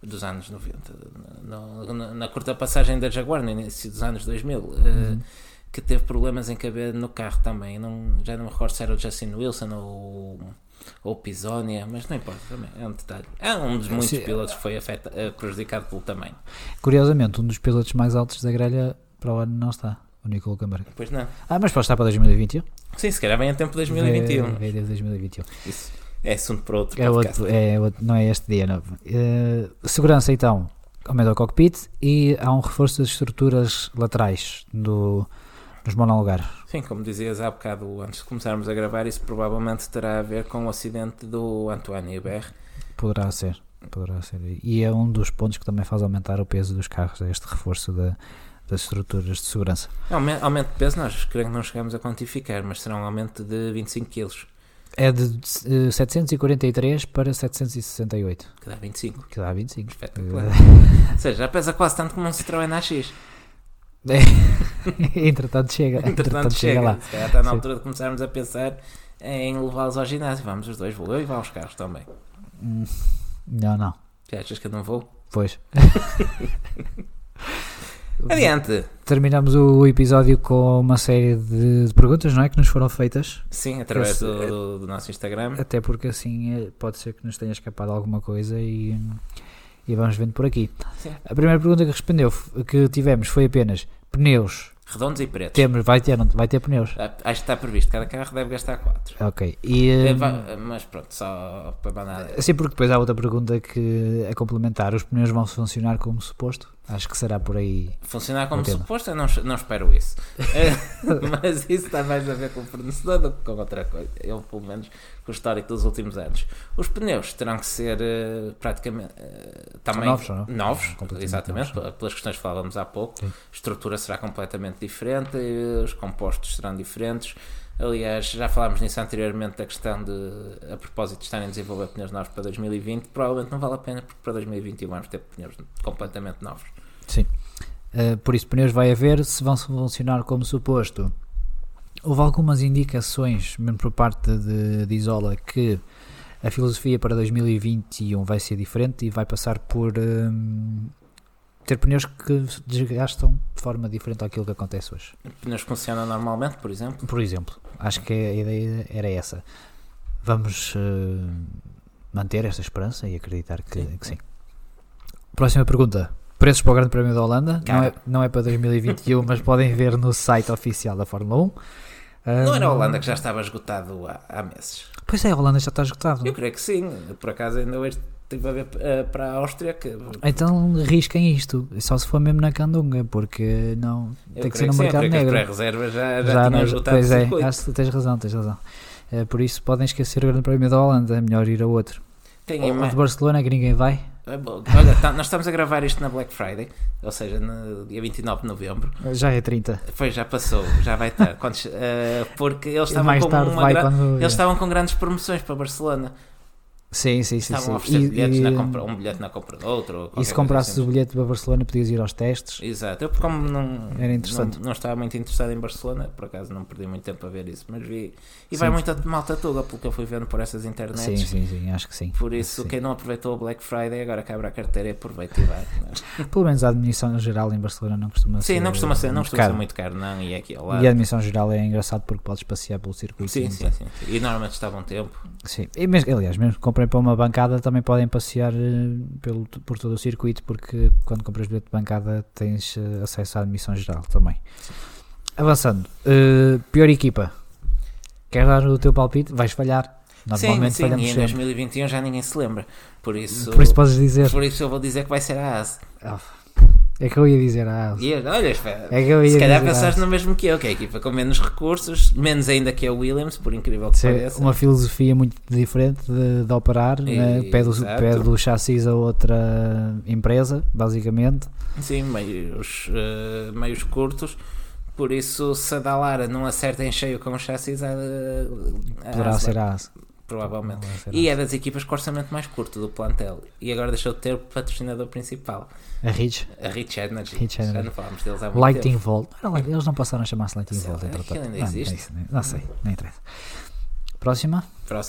na curta passagem da Jaguar, no início dos anos 2000, que teve problemas em caber no carro também. Já não me recordo se era o Justin Wilson ou ou Pisonia, mas não importa também, é um detalhe. É um dos muitos pilotos que foi prejudicado pelo tamanho.
Curiosamente, um dos pilotos mais altos da grelha para o ano não está, o Nico Hülkenberg.
Pois não.
Mas pode estar para 2021?
Sim, se calhar vem a tempo de 2021.
Vem desde 2021.
Isso é assunto para outro
podcast. Não é este dia novo. Segurança então, aumenta o cockpit e há um reforço das estruturas laterais nos monolugares.
Sim, como dizias há bocado antes de começarmos a gravar, isso provavelmente terá a ver com o acidente do Antoine Hubert.
Poderá ser. E é um dos pontos que também faz aumentar o peso dos carros, este reforço das estruturas de segurança.
Aumento de peso nós creio que não chegamos a quantificar, mas será um aumento de 25 kg.
É de 743 para 768.
Que dá 25.
Espetacular.
Ou seja, já pesa quase tanto como um Citroën AX.
Entretanto chega lá.
Já está na altura de começarmos a pensar em levá-los ao ginásio. Vamos os dois, vou eu e vá aos carros também.
Não.
Já achas que eu não vou?
Pois.
Adiante.
Terminamos o episódio com uma série de perguntas, não é? Que nos foram feitas.
Sim, através do nosso Instagram.
Até porque assim pode ser que nos tenha escapado alguma coisa e vamos vendo por aqui.
Sim.
A primeira pergunta que tivemos foi apenas pneus.
Redondos e pretos.
Vai ter pneus.
Acho que está previsto. Cada carro deve gastar 4.
Ok.
Mas pronto, só para nada.
Sim, porque depois há outra pergunta que é complementar. Os pneus vão funcionar como suposto? Acho que será por aí.
Funcionar como suposto, eu não espero isso. Mas isso está mais a ver com o fornecedor do que com outra coisa. Eu, pelo menos, com o histórico dos últimos anos. Os pneus terão que ser praticamente também novos, exatamente, novos, pelas questões que falávamos há pouco. Sim. A estrutura será completamente diferente, os compostos serão diferentes. Aliás, já falámos nisso anteriormente, da questão a propósito de estarem a desenvolver pneus novos para 2020, provavelmente não vale a pena, porque para 2021 vamos ter pneus completamente novos.
Sim, por isso pneus vai haver, se vão funcionar como suposto. Houve algumas indicações, mesmo por parte de Isola, que a filosofia para 2021 vai ser diferente e vai passar por ter pneus que desgastam de forma diferente àquilo que acontece hoje.
Pneus que funcionam normalmente, por exemplo?
Por exemplo, acho que a ideia era essa. Vamos manter esta esperança e acreditar que sim. Próxima pergunta. Preços para o Grande Prémio da Holanda. Não é para 2021, mas podem ver no site oficial da Fórmula 1.
Não era a Holanda que já estava esgotado há meses?
Pois é, a Holanda já está esgotado.
Eu creio que sim. Por acaso ainda hoje estive a ver para a Áustria.
Então risquem isto. Só se for mesmo na Candunga, porque não tem que ser no mercado negro.
As pré-reservas já tinham esgotado.
Pois é, acho que tens razão. Por isso podem esquecer o Grande Prémio da Holanda. É melhor ir a outro. O de Barcelona, que ninguém vai.
Olha, nós estamos a gravar isto na Black Friday, ou seja, no dia 29 de novembro.
Já é 30.
Foi, já passou, já vai estar. Porque eles estavam estavam com grandes promoções para Barcelona.
Sim.
Estavam a oferecer bilhetes um bilhete na compra de outro.
E se comprasses o bilhete para Barcelona, podias ir aos testes.
Exato. Eu, como
era interessante.
Não estava muito interessado em Barcelona, por acaso não perdi muito tempo a ver isso, mas vi. E vai muita malta tuga, pelo que eu fui vendo por essas internets.
Sim, acho que sim.
Por isso, quem não aproveitou o Black Friday, agora que abre a carteira e aproveita e vai.
Pelo menos a admissão geral em Barcelona não costuma ser.
Sim, não costuma ser muito caro, não. E aqui ao lado.
E a admissão geral é engraçado porque podes passear pelo circuito.
Sim. E normalmente está a bom tempo.
Sim. E mesmo, aliás, mesmo que comprem para uma bancada, também podem passear por todo o circuito, porque quando compras bilhete de bancada tens acesso à admissão geral também. Sim. Avançando, pior equipa. Queres dar o teu palpite? Vais falhar. Normalmente
sim, e em 2021 já ninguém se lembra. Por isso
podes dizer.
Por isso eu vou dizer que vai ser a AS.
É que eu ia dizer a AS.
Olha, espera. Se calhar pensaste no mesmo que eu, que é a equipa com menos recursos, menos ainda que a Williams, por incrível que pareça.
Uma filosofia muito diferente de operar, né? Pede o chassis a outra empresa, basicamente.
Sim, meios curtos. Por isso, se a Dallara não acerta em cheio com o chassis,
poderá ser a AS.
Provavelmente. E é das equipas com orçamento mais curto do plantel. E agora deixou de ter o patrocinador principal.
A Rich
Energy. Já não falámos deles há muito
Lightning
tempo.
Volt. Eles não passaram a chamar-se Lightning Volt.
Ainda existe.
Não sei, nem interessa. Próxima.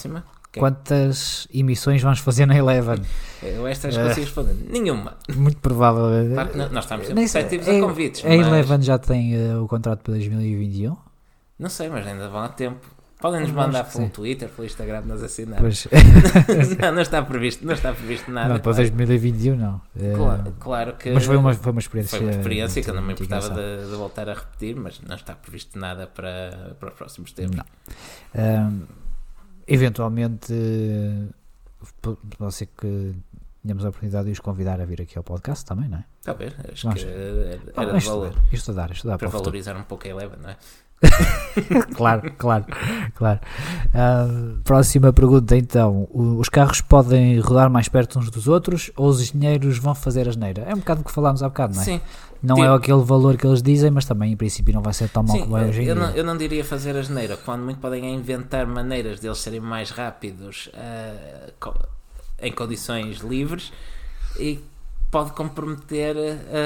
Quantas
emissões vamos fazer na Eleven?
Eu estas consigo responder. Nenhuma.
Muito provável.
Claro que nós estamos sempre receptivos a convites.
A Eleven já tem o contrato para 2021?
Não sei, mas ainda vão a tempo. Podem-nos mandar pelo Twitter, pelo Instagram, nós assinamos. não está previsto nada.
Não, para 2021 não.
Claro que...
Mas foi uma experiência.
Foi uma experiência que eu não me importava de voltar a repetir, mas não está previsto nada para os próximos tempos.
Não. Eventualmente, pode ser que tenhamos a oportunidade de os convidar a vir aqui ao podcast também, não é?
Talvez, acho que era de valor.
Estudar
para valorizar um pouco a Eleven, não é?
Claro. Próxima pergunta então. Os carros podem rodar mais perto uns dos outros ou os engenheiros vão fazer asneira? É um bocado o que falámos há bocado, não é?
Sim.
Não é aquele valor que eles dizem, mas também em princípio não vai ser tão mal como é hoje em dia.
Eu não diria fazer asneira, quando muito podem inventar maneiras deles serem mais rápidos em condições livres, e pode comprometer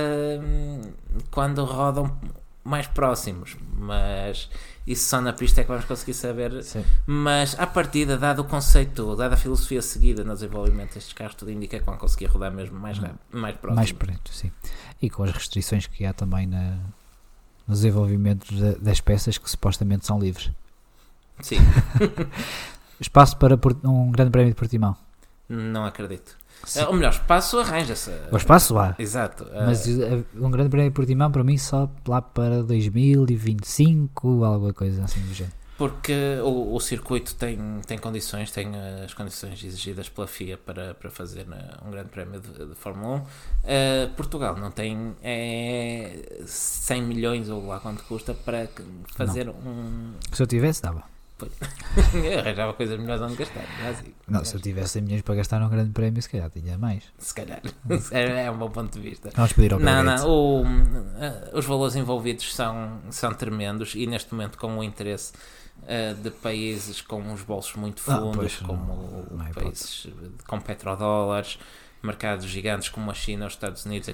quando rodam mais próximos, mas isso só na pista é que vamos conseguir saber.
Sim.
Mas à partida, dado o conceito, dada a filosofia seguida no desenvolvimento destes carros, tudo indica que vão conseguir rodar mesmo mais rápido, mais próximo.
Mais perto, sim. E com as restrições que há também no desenvolvimento das peças que supostamente são livres.
Sim.
Espaço para um grande prémio de Portimão?
Não acredito. Ou melhor, espaço arranja-se.
O espaço há.
Exato.
Mas um grande prémio de Portimão para mim só lá para 2025, alguma coisa assim do género.
Porque o circuito tem condições, tem as condições exigidas pela FIA para fazer um grande prémio de Fórmula 1. Portugal não tem 100 milhões ou lá quanto custa para fazer um...
Se eu tivesse, dava.
Eu arranjava coisas melhores onde gastar.
Não, se eu tivesse 100 milhões para gastar num grande prémio, se calhar tinha mais.
Se calhar. É um bom ponto de vista.
Vamos pedir ao
os valores envolvidos são tremendos, e neste momento, com o interesse de países com uns bolsos muito fundos, como países com petrodólares, mercados gigantes como a China ou os Estados Unidos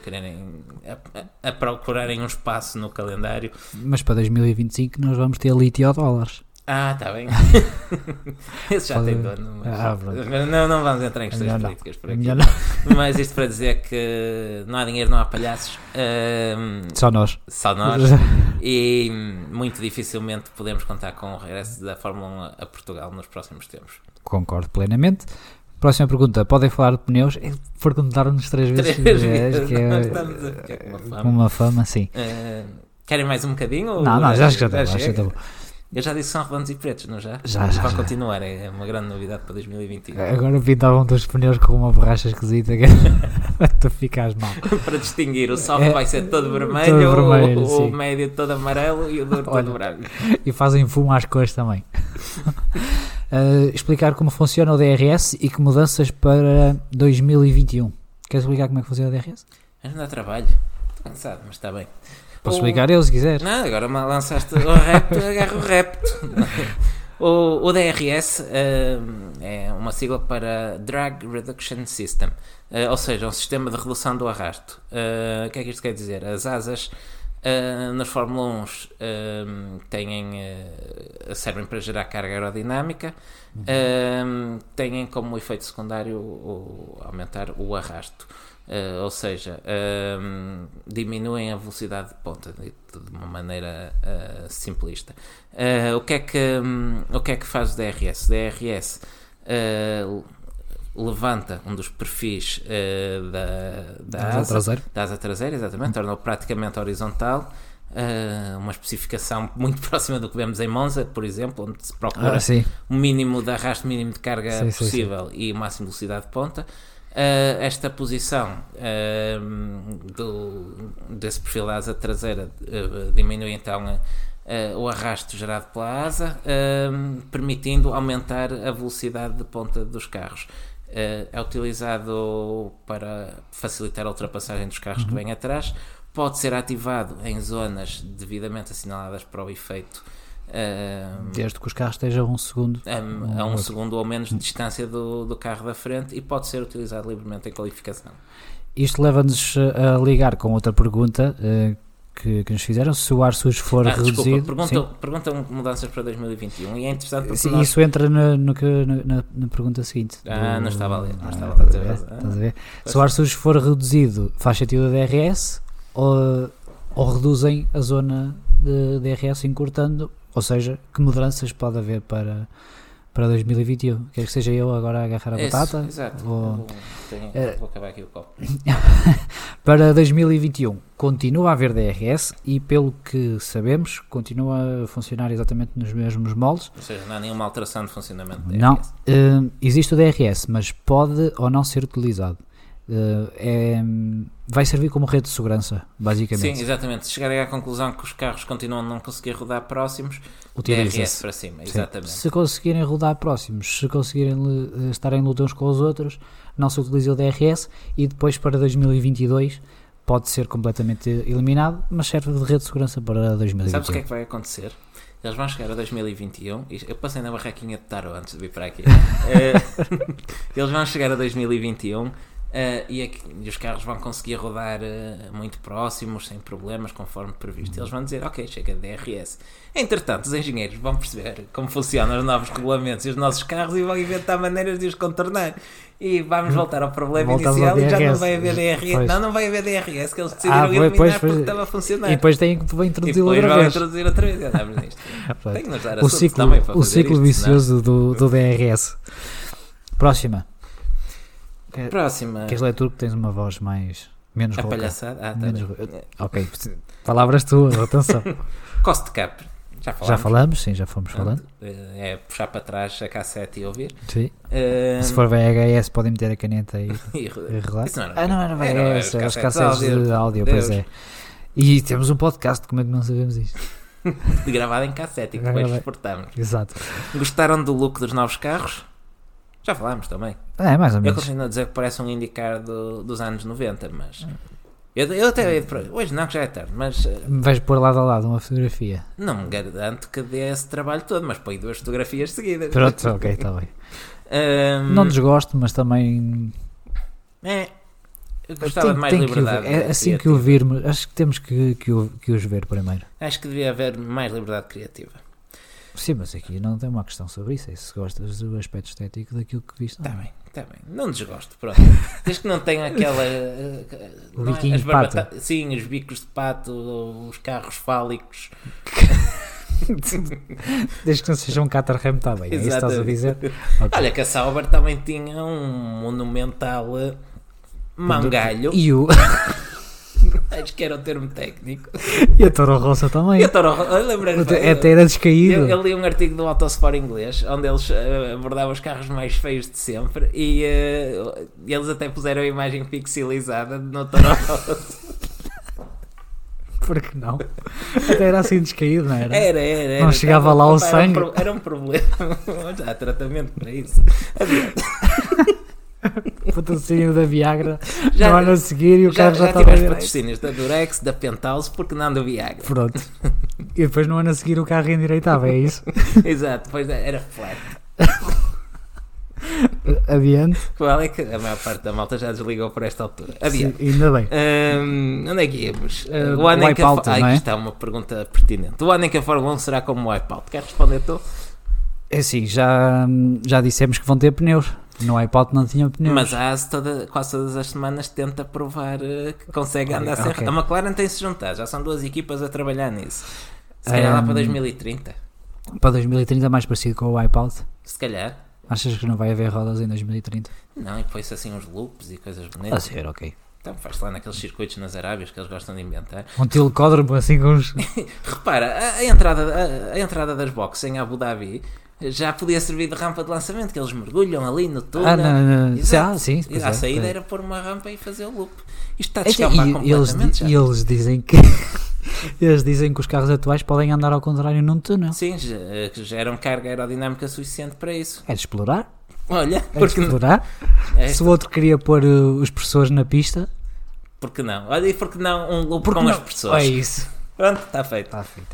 a procurarem um espaço no calendário.
Mas para 2025 nós vamos ter litio-dólares.
Está bem. Esse já tem dono, mas não vamos entrar em questões políticas por aqui. Mas isto para dizer que não há dinheiro, não há palhaços.
Só nós.
E muito dificilmente podemos contar com o regresso da Fórmula 1 a Portugal nos próximos tempos.
Concordo plenamente. Próxima pergunta, podem falar de pneus? Perguntaram-nos 3 vezes. Que é uma fama, sim.
Querem mais um bocadinho?
Não, já está bom.
Eu já disse que são redondos e pretos, não já?
Já.
Vai continuar, é uma grande novidade para 2021.
Agora pintavam-te os pneus com uma borracha esquisita que tu ficas mal.
Para distinguir, o soft vai ser todo vermelho, o médio todo amarelo e o duro todo branco.
E fazem fumo às cores também. Explicar como funciona o DRS e que mudanças para 2021. Queres explicar como é que funciona o DRS?
Mas não dá trabalho. Estou cansado, mas está bem.
Posso explicar eu se quiser.
Não, agora me lançaste o repto, agarro o repto. O DRS é uma sigla para Drag Reduction System, ou seja, um sistema de redução do arrasto. O que é que isto quer dizer? As asas nas Fórmula 1 servem para gerar carga aerodinâmica, têm como efeito secundário aumentar o arrasto. Ou seja, diminuem a velocidade de ponta de uma maneira simplista. O que é que faz o DRS? O DRS levanta um dos perfis da asa traseira, exatamente, torna-o praticamente horizontal. Uma especificação muito próxima do que vemos em Monza, por exemplo, onde se procura o mínimo de arrasto, mínimo de carga possível e o máximo de velocidade de ponta. Esta posição desse perfil da asa traseira diminui então o arrasto gerado pela asa, permitindo aumentar a velocidade de ponta dos carros. É utilizado para facilitar a ultrapassagem dos carros que vêm atrás. Pode ser ativado em zonas devidamente assinaladas para o efeito,
desde que os carros estejam a 1 segundo
a 1 segundo ou menos de distância do carro da frente, e pode ser utilizado livremente em qualificação.
Isto leva-nos a ligar com outra pergunta que nos fizeram: se o ar sujo for reduzido.
Perguntam mudanças para 2021, e é interessante porque
isso entra na pergunta seguinte.
Não estava a ler.
Estás a ver? Se o ar sujo for reduzido, faz sentido a DRS ou reduzem a zona de DRS encurtando Ou seja, que mudanças pode haver para 2021? Queres que seja eu agora a agarrar a batata?
Exato.
Ou...
Vou acabar aqui o copo.
Para 2021 continua a haver DRS e, pelo que sabemos, continua a funcionar exatamente nos mesmos moldes.
Ou seja, não há nenhuma alteração de funcionamento do DRS.
Não, existe o DRS, mas pode ou não ser utilizado. Vai servir como rede de segurança, basicamente.
Sim, exatamente. Se chegarem à conclusão que os carros continuam a não conseguir rodar próximos, DRS para cima, exatamente.
Se conseguirem rodar próximos, se conseguirem estar em luta uns com os outros, não se utiliza o DRS e depois para 2022 pode ser completamente eliminado, mas serve de rede de segurança para 2021.
Sabes o que é que vai acontecer? Eles vão chegar a 2021, eu passei na barraquinha de tarot antes de vir para aqui. Eles vão chegar a 2021 e os carros vão conseguir rodar muito próximos, sem problemas, conforme previsto. Eles vão dizer, ok, chega de DRS. Entretanto, os engenheiros vão perceber como funcionam os novos regulamentos e os nossos carros e vão inventar maneiras de os contornar. E vamos voltar ao problema inicial e já não vai haver DRS. Não vai haver DRS, que eles decidiram eliminar porque estava a funcionar.
E depois têm que introduzir outra vez.
Introduzir outra vez. Tem que nos dar o
ciclo vicioso do DRS. Próxima. Queres ler tu que tens uma voz menos rouca?
Palhaçada?
Ok, palavras tuas, atenção.
Cost cap.
Já falamos, sim, já fomos falando.
É puxar para trás a cassete e ouvir.
Sim. Se for VHS podem meter a caneta e rolar. Não era VHS, era as cassetes de áudio, pois é. E temos um podcast, como é que não sabemos isto?
Gravado em cassete e que depois exportamos.
Exato.
Gostaram do look dos novos carros? Já falámos também.
Mais ou menos.
Eu continuo a dizer que parece um IndyCar dos anos 90, mas... Eu até... Hoje não, que já é tarde, mas...
Vais pôr lado a lado uma fotografia?
Não me garanto que dê esse trabalho todo, mas põe 2 fotografias seguidas.
Pronto, ok, está bem. Não desgosto, mas também...
Eu gostava de mais liberdade.
Assim que o virmos, acho que temos que os ver primeiro.
Acho que devia haver mais liberdade criativa.
Sim, mas aqui não tem uma questão sobre isso. É se gostas do aspecto estético daquilo que viste.
Está bem. Não desgosto, pronto. Desde que não tenha aquela...
o biquinho de pato.
Sim, os bicos de pato, os carros fálicos.
Desde que não seja um Caterham, está bem. É isso que estás a dizer? Okay.
Olha que a Sauber também tinha um monumental mangalho.
E o...
Acho que era o termo técnico.
E a Toro Rosso também.
E a Toro Rosso,
até era descaído.
Eu li um artigo do Autosport inglês onde eles abordavam os carros mais feios de sempre e eles até puseram a imagem pixelizada no Toro Rosso.
Por que não? Até era assim descaído, não era?
Era.
Não chegava lá o sangue.
Era um problema. Já há tratamento para isso.
Patrocínio da Viagra no ano a seguir e o carro já estava
tiveste patrocínios da Durex, da Penthouse, porque não da Viagra.
Pronto. E depois no ano a seguir o carro endireitava, é isso?
Exato, depois era flat.
Adiante.
Qual é que a maior parte da malta já desligou por esta altura? Adiante.
Sim, ainda bem.
Onde é que íamos?
O Wipeout, não é?
Aqui está uma pergunta pertinente. O ano em que a Fórmula 1 será como o Wipeout? Queres responder tu?
É assim, já dissemos que vão ter pneus. No Wipeout não tinha pneus.
Mas a AS quase todas as semanas tenta provar que consegue andar sem... A McLaren tem-se juntado, já são 2 equipas a trabalhar nisso. Se calhar lá para 2030.
Para 2030 mais parecido com o Wipeout?
Se calhar.
Achas que não vai haver rodas em 2030?
Não, e põe-se assim uns loops e coisas bonitas.
A ser, ok.
Então faz-se lá naqueles circuitos nas Arábias que eles gostam de inventar.
Um telecódromo assim com uns...
Repara, a entrada das boxes em Abu Dhabi já podia servir de rampa de lançamento, que eles mergulham ali no túnel.
Sim.
A saída era pôr uma rampa e fazer o loop. Isto está a descambar completamente.
E eles dizem que... Eles dizem que os carros atuais podem andar ao contrário num túnel.
Sim, geram carga aerodinâmica suficiente para isso.
É de explorar.
Olha,
é de explorar. Se o outro queria pôr os professores na pista,
por que não? Olha, e por que não um loop com as pessoas?
É isso.
Pronto, está feito.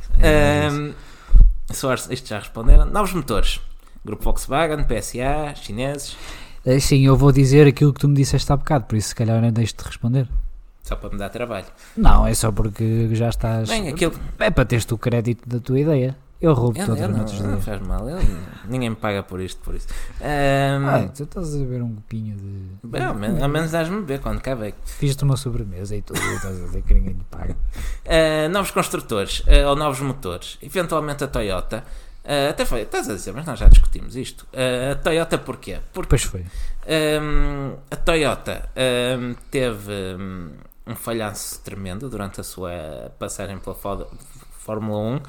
Isto já responderam. Novos motores. Grupo Volkswagen, PSA, chineses.
Sim, eu vou dizer aquilo que tu me disseste há bocado, por isso se calhar não deixo de responder.
Só para me dar trabalho.
Não, é só porque já estás...
Bem, aquilo...
É para teres tu o crédito da tua ideia. Eu roubo todos os minutos
não faz mal, ninguém me paga por isto, por isso.
Tu estás a ver um copinho de...
Ao menos dás-me beber quando cá vem.
Fiz-te uma sobremesa e tu estás a dizer que ninguém me paga.
Novos construtores, ou novos motores. Eventualmente a Toyota. Até foi, estás a dizer, mas nós já discutimos isto. A Toyota porquê?
Pois foi.
A Toyota teve um falhanço tremendo durante a sua passagem pela Fórmula 1.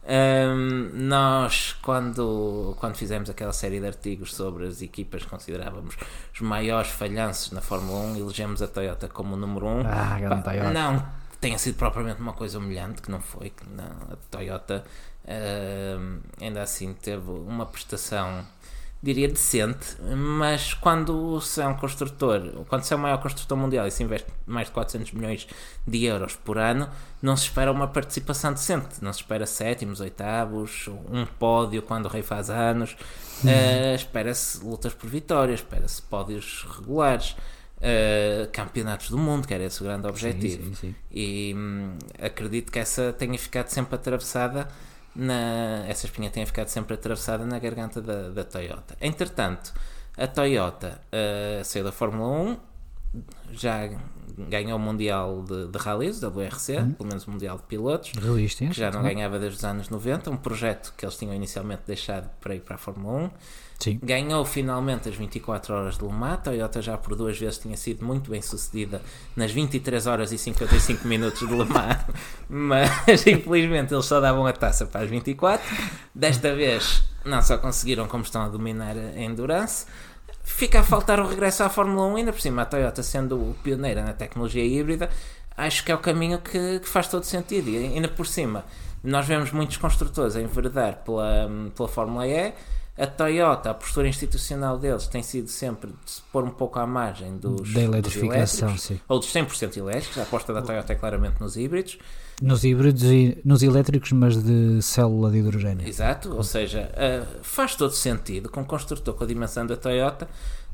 Nós quando fizemos aquela série de artigos sobre as equipas que considerávamos os maiores falhanços na Fórmula 1, elegemos a Toyota como o número 1. Não tenha sido propriamente uma coisa humilhante, que não foi, que não, a Toyota ainda assim teve uma prestação, diria, decente, mas quando se é o maior construtor mundial e se investe mais de 400 milhões de euros por ano, não se espera uma participação decente, não se espera sétimos, oitavos, um pódio quando o Rei faz anos, espera-se lutas por vitórias, espera-se pódios regulares, campeonatos do mundo, que era esse o grande objetivo.
Sim.
E acredito que essa tenha ficado sempre atravessada essa espinha tenha ficado sempre atravessada na garganta da Toyota. Entretanto, a Toyota saiu da Fórmula 1, já ganhou o Mundial de Rallys, WRC, pelo menos o Mundial de Pilotos, que já não ganhava desde os anos 90, um projeto que eles tinham inicialmente deixado para ir para a Fórmula 1.
Sim.
Ganhou finalmente as 24 horas de Le Mans. A Toyota já por 2 vezes tinha sido muito bem sucedida nas 23 horas e 55 minutos de Le Mans, mas infelizmente eles só davam a taça para as 24. Desta vez não só conseguiram, como estão a dominar a Endurance. Fica a faltar o regresso à Fórmula 1, ainda por cima a Toyota sendo pioneira na tecnologia híbrida, acho que é o caminho que faz todo sentido. E ainda por cima nós vemos muitos construtores a enveredar pela Fórmula E. A Toyota, a postura institucional deles tem sido sempre de se pôr um pouco à margem da eletrificação, sim. Ou dos 100% elétricos. A aposta da Toyota é claramente nos híbridos.
Nos híbridos e nos elétricos, mas de célula de hidrogênio.
Exato, ou seja, faz todo sentido que um construtor com a dimensão da Toyota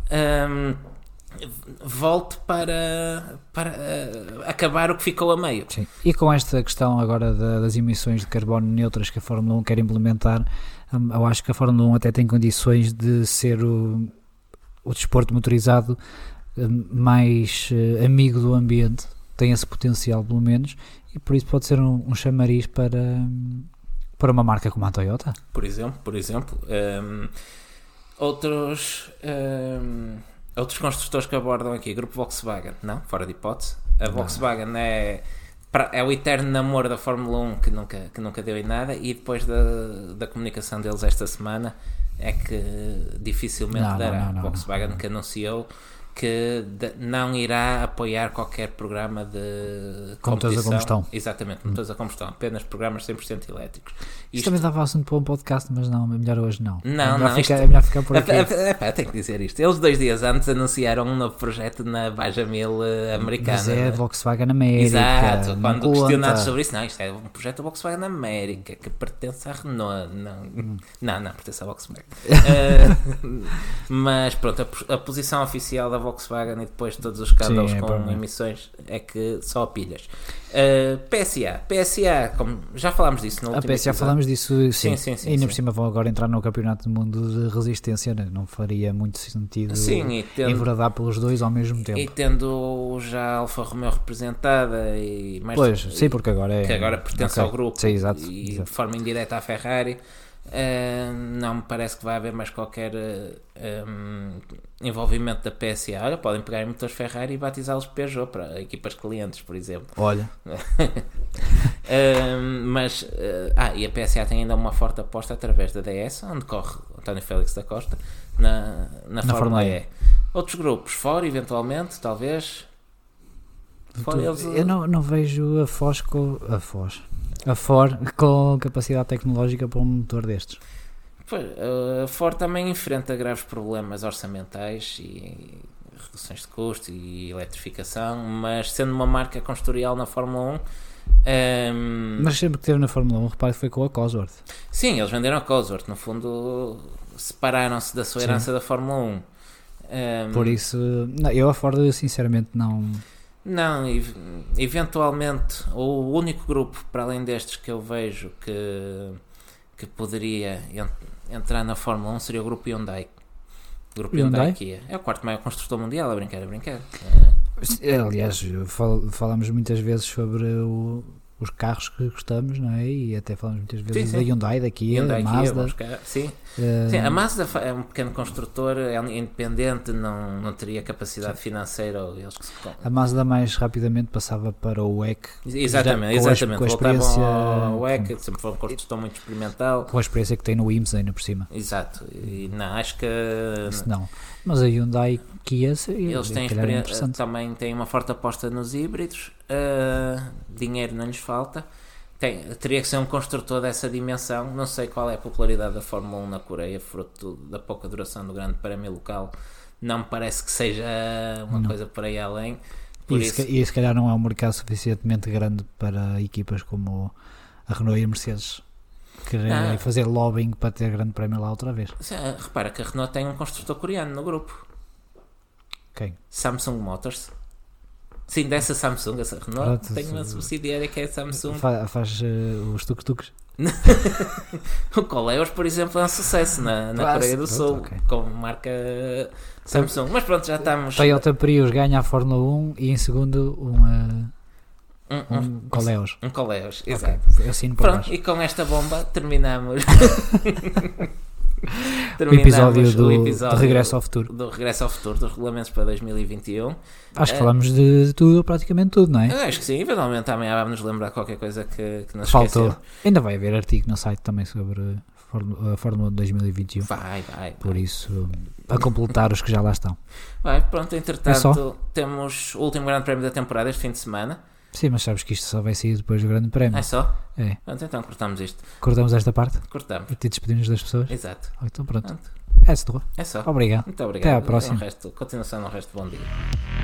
volte para acabar o que ficou a meio.
Sim. E com esta questão agora das emissões de carbono neutras que a Fórmula 1 quer implementar, eu acho que a Fórmula 1 até tem condições de ser o desporto motorizado mais amigo do ambiente, tem esse potencial pelo menos, e por isso pode ser um chamariz para uma marca como a Toyota.
Por exemplo, outros construtores que abordam aqui, grupo Volkswagen, não, fora de hipótese. A Volkswagen é o eterno namoro da Fórmula 1 que nunca deu em nada, e depois da comunicação deles esta semana é que dificilmente dará. A Volkswagen que anunciou que não irá apoiar qualquer programa de
motores a combustão.
Exatamente, motores a combustão, apenas programas 100% elétricos.
Isto também dava assunto para um podcast, mas não, é melhor hoje não.
É
melhor ficar por aqui.
Tenho que dizer isto. Eles 2 dias antes anunciaram um novo projeto na Baja 1000 americana.
Mas é Volkswagen América.
Exato, quando questionados sobre isso, isto é um projeto da Volkswagen América que pertence à Renault. Não pertence à Volkswagen. Mas pronto, a posição oficial da Volkswagen e depois todos os escândalos com emissões é que só pilhas. PSA, como já falámos disso no último episódio.
Falámos disso, sim.
E
ainda por cima vão agora entrar no Campeonato do Mundo de Resistência, né? Não faria muito sentido enveredar pelos dois ao mesmo tempo.
E tendo já a Alfa Romeo representada e mais
porque agora
que agora pertence ao grupo,
exato.
De forma indireta à Ferrari, não me parece que vai haver mais qualquer envolvimento da PSA. Olha, podem pegar em motores Ferrari e batizá-los Peugeot para equipas clientes, por exemplo.
Olha.
E a PSA tem ainda uma forte aposta através da DS, onde corre António Félix da Costa na Fórmula E. Outros grupos, Ford eventualmente, talvez.
Eu não vejo a Ford com capacidade tecnológica para um motor destes.
A Ford também enfrenta graves problemas orçamentais e reduções de custo e eletrificação, mas sendo uma marca construtorial na Fórmula 1...
Mas sempre que esteve na Fórmula 1, repare que foi com a Cosworth.
Sim, eles venderam a Cosworth, no fundo separaram-se da sua herança da Fórmula 1.
Por isso, eu a Ford sinceramente não...
Não, eventualmente o único grupo para além destes que eu vejo que poderia entrar na Fórmula 1 seria o grupo Hyundai. O grupo Hyundai Kia. É o quarto maior construtor mundial, a brincar.
Aliás, falamos muitas vezes sobre os carros que gostamos, não é? E até falamos muitas vezes da Hyundai, da Kia, da Mazda.
Sim, a Mazda é um pequeno construtor, é independente, não teria capacidade financeira.
A Mazda mais rapidamente passava para o WEC.
Exatamente.
Com a experiência,
ao WEC, sempre foi um construtor muito experimental.
Com a experiência que tem no IMSA ainda por cima.
Exato. E não, acho que...
Isso não. Mas a Hyundai Kia
eles têm experiência, também têm uma forte aposta nos híbridos, dinheiro não lhes falta. Teria que ser um construtor dessa dimensão. Não sei qual é a popularidade da Fórmula 1 na Coreia, fruto da pouca duração do grande prémio local. Não me parece que seja uma coisa por aí além.
E se calhar não é um mercado suficientemente grande para equipas como a Renault e a Mercedes querer fazer lobbying para ter grande prémio lá outra vez.
Repara que a Renault tem um construtor coreano no grupo.
Quem?
Samsung Motors. Sim, dessa Samsung, essa Renault tem uma subsidiária que é a Samsung.
Faz os tuk-tuks.
O Coleos, por exemplo, é um sucesso na Coreia do Sul, como marca Samsung. Mas pronto, já estamos.
Toyota Prius ganha a Fórmula 1 e em segundo Coleos.
Um Coleos, exato.
Pronto,
e com esta bomba terminamos.
O episódio do Regresso ao Futuro.
Do Regresso ao Futuro, dos regulamentos para 2021.
Acho que falamos de tudo, praticamente tudo, não é?
Acho que sim, eventualmente também vamos nos lembrar qualquer coisa que nos
faltou.
Esqueceu.
Ainda vai haver artigo no site também sobre a Fórmula 2021.
Vai.
Por isso, a completar os que já lá estão.
Pronto, entretanto, temos o último grande prémio da temporada este fim de semana.
Sim, mas sabes que isto só vai sair depois do grande prémio.
É só?
É.
Pronto, então cortamos isto.
Cortamos esta parte?
Cortamos.
E te despedimos das pessoas?
Exato.
Então pronto. É só.
É só.
Obrigado.
Muito obrigado.
Até à próxima.
Continuação no resto. Bom dia.